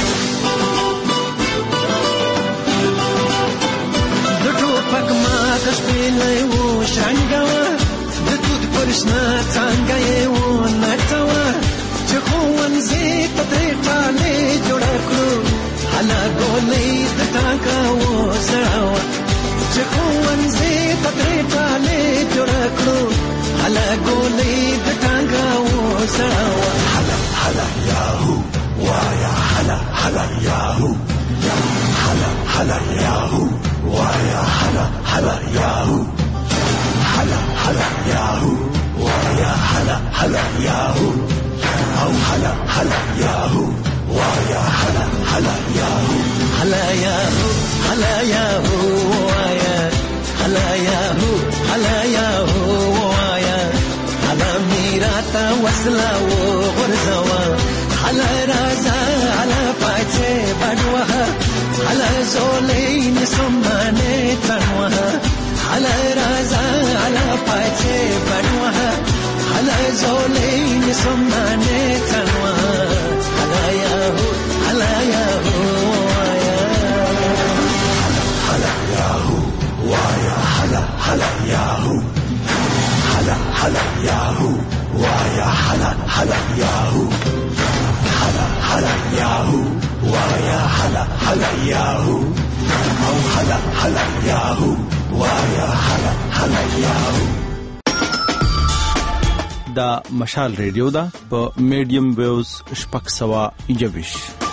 د ټوپک ما کښ په لایو شنګوا د توت پرشنا څنګه یې ونه توا چې خوونځي ته دې ټاله جوړ کړو حالا ګولې د ټاکا و سراوا چې خوونځي ته دې ټاله جوړ کړو حالا ګولې د ټاکا و سراوا حالا حالا یاهو وایا حالا حالا یاهو حالا حالا یاهو وایا حالا حالا یاهو حلا حلا یاهو وایا حلا حلا یاهو او حلا حلا یاهو وایا هلا هلا یاهو هلا یاهو هلا یاهو وایا هلا یاهو هلا یاهو وایا هلا میراتا وصلا و غرزوا هلا رازا هلا پایچه بډوه هلا زولین سمانه تنوه هلا رازا هلا پایچه بډوه هلا زولین سمانه تنوه هلا یاهو هلا یاهو وایا هلا یاهو وایا هلا هلا یاهو هلا هلا یاهو وایا هلا هلا یاهو هلا هلا یاهو وایا هلا هلا یاهو او هلا هلا یاهو وایا هلا هلا یاهو. دا مشال ریډیو دا په میډیم ویوز شپږ سوه یوویشت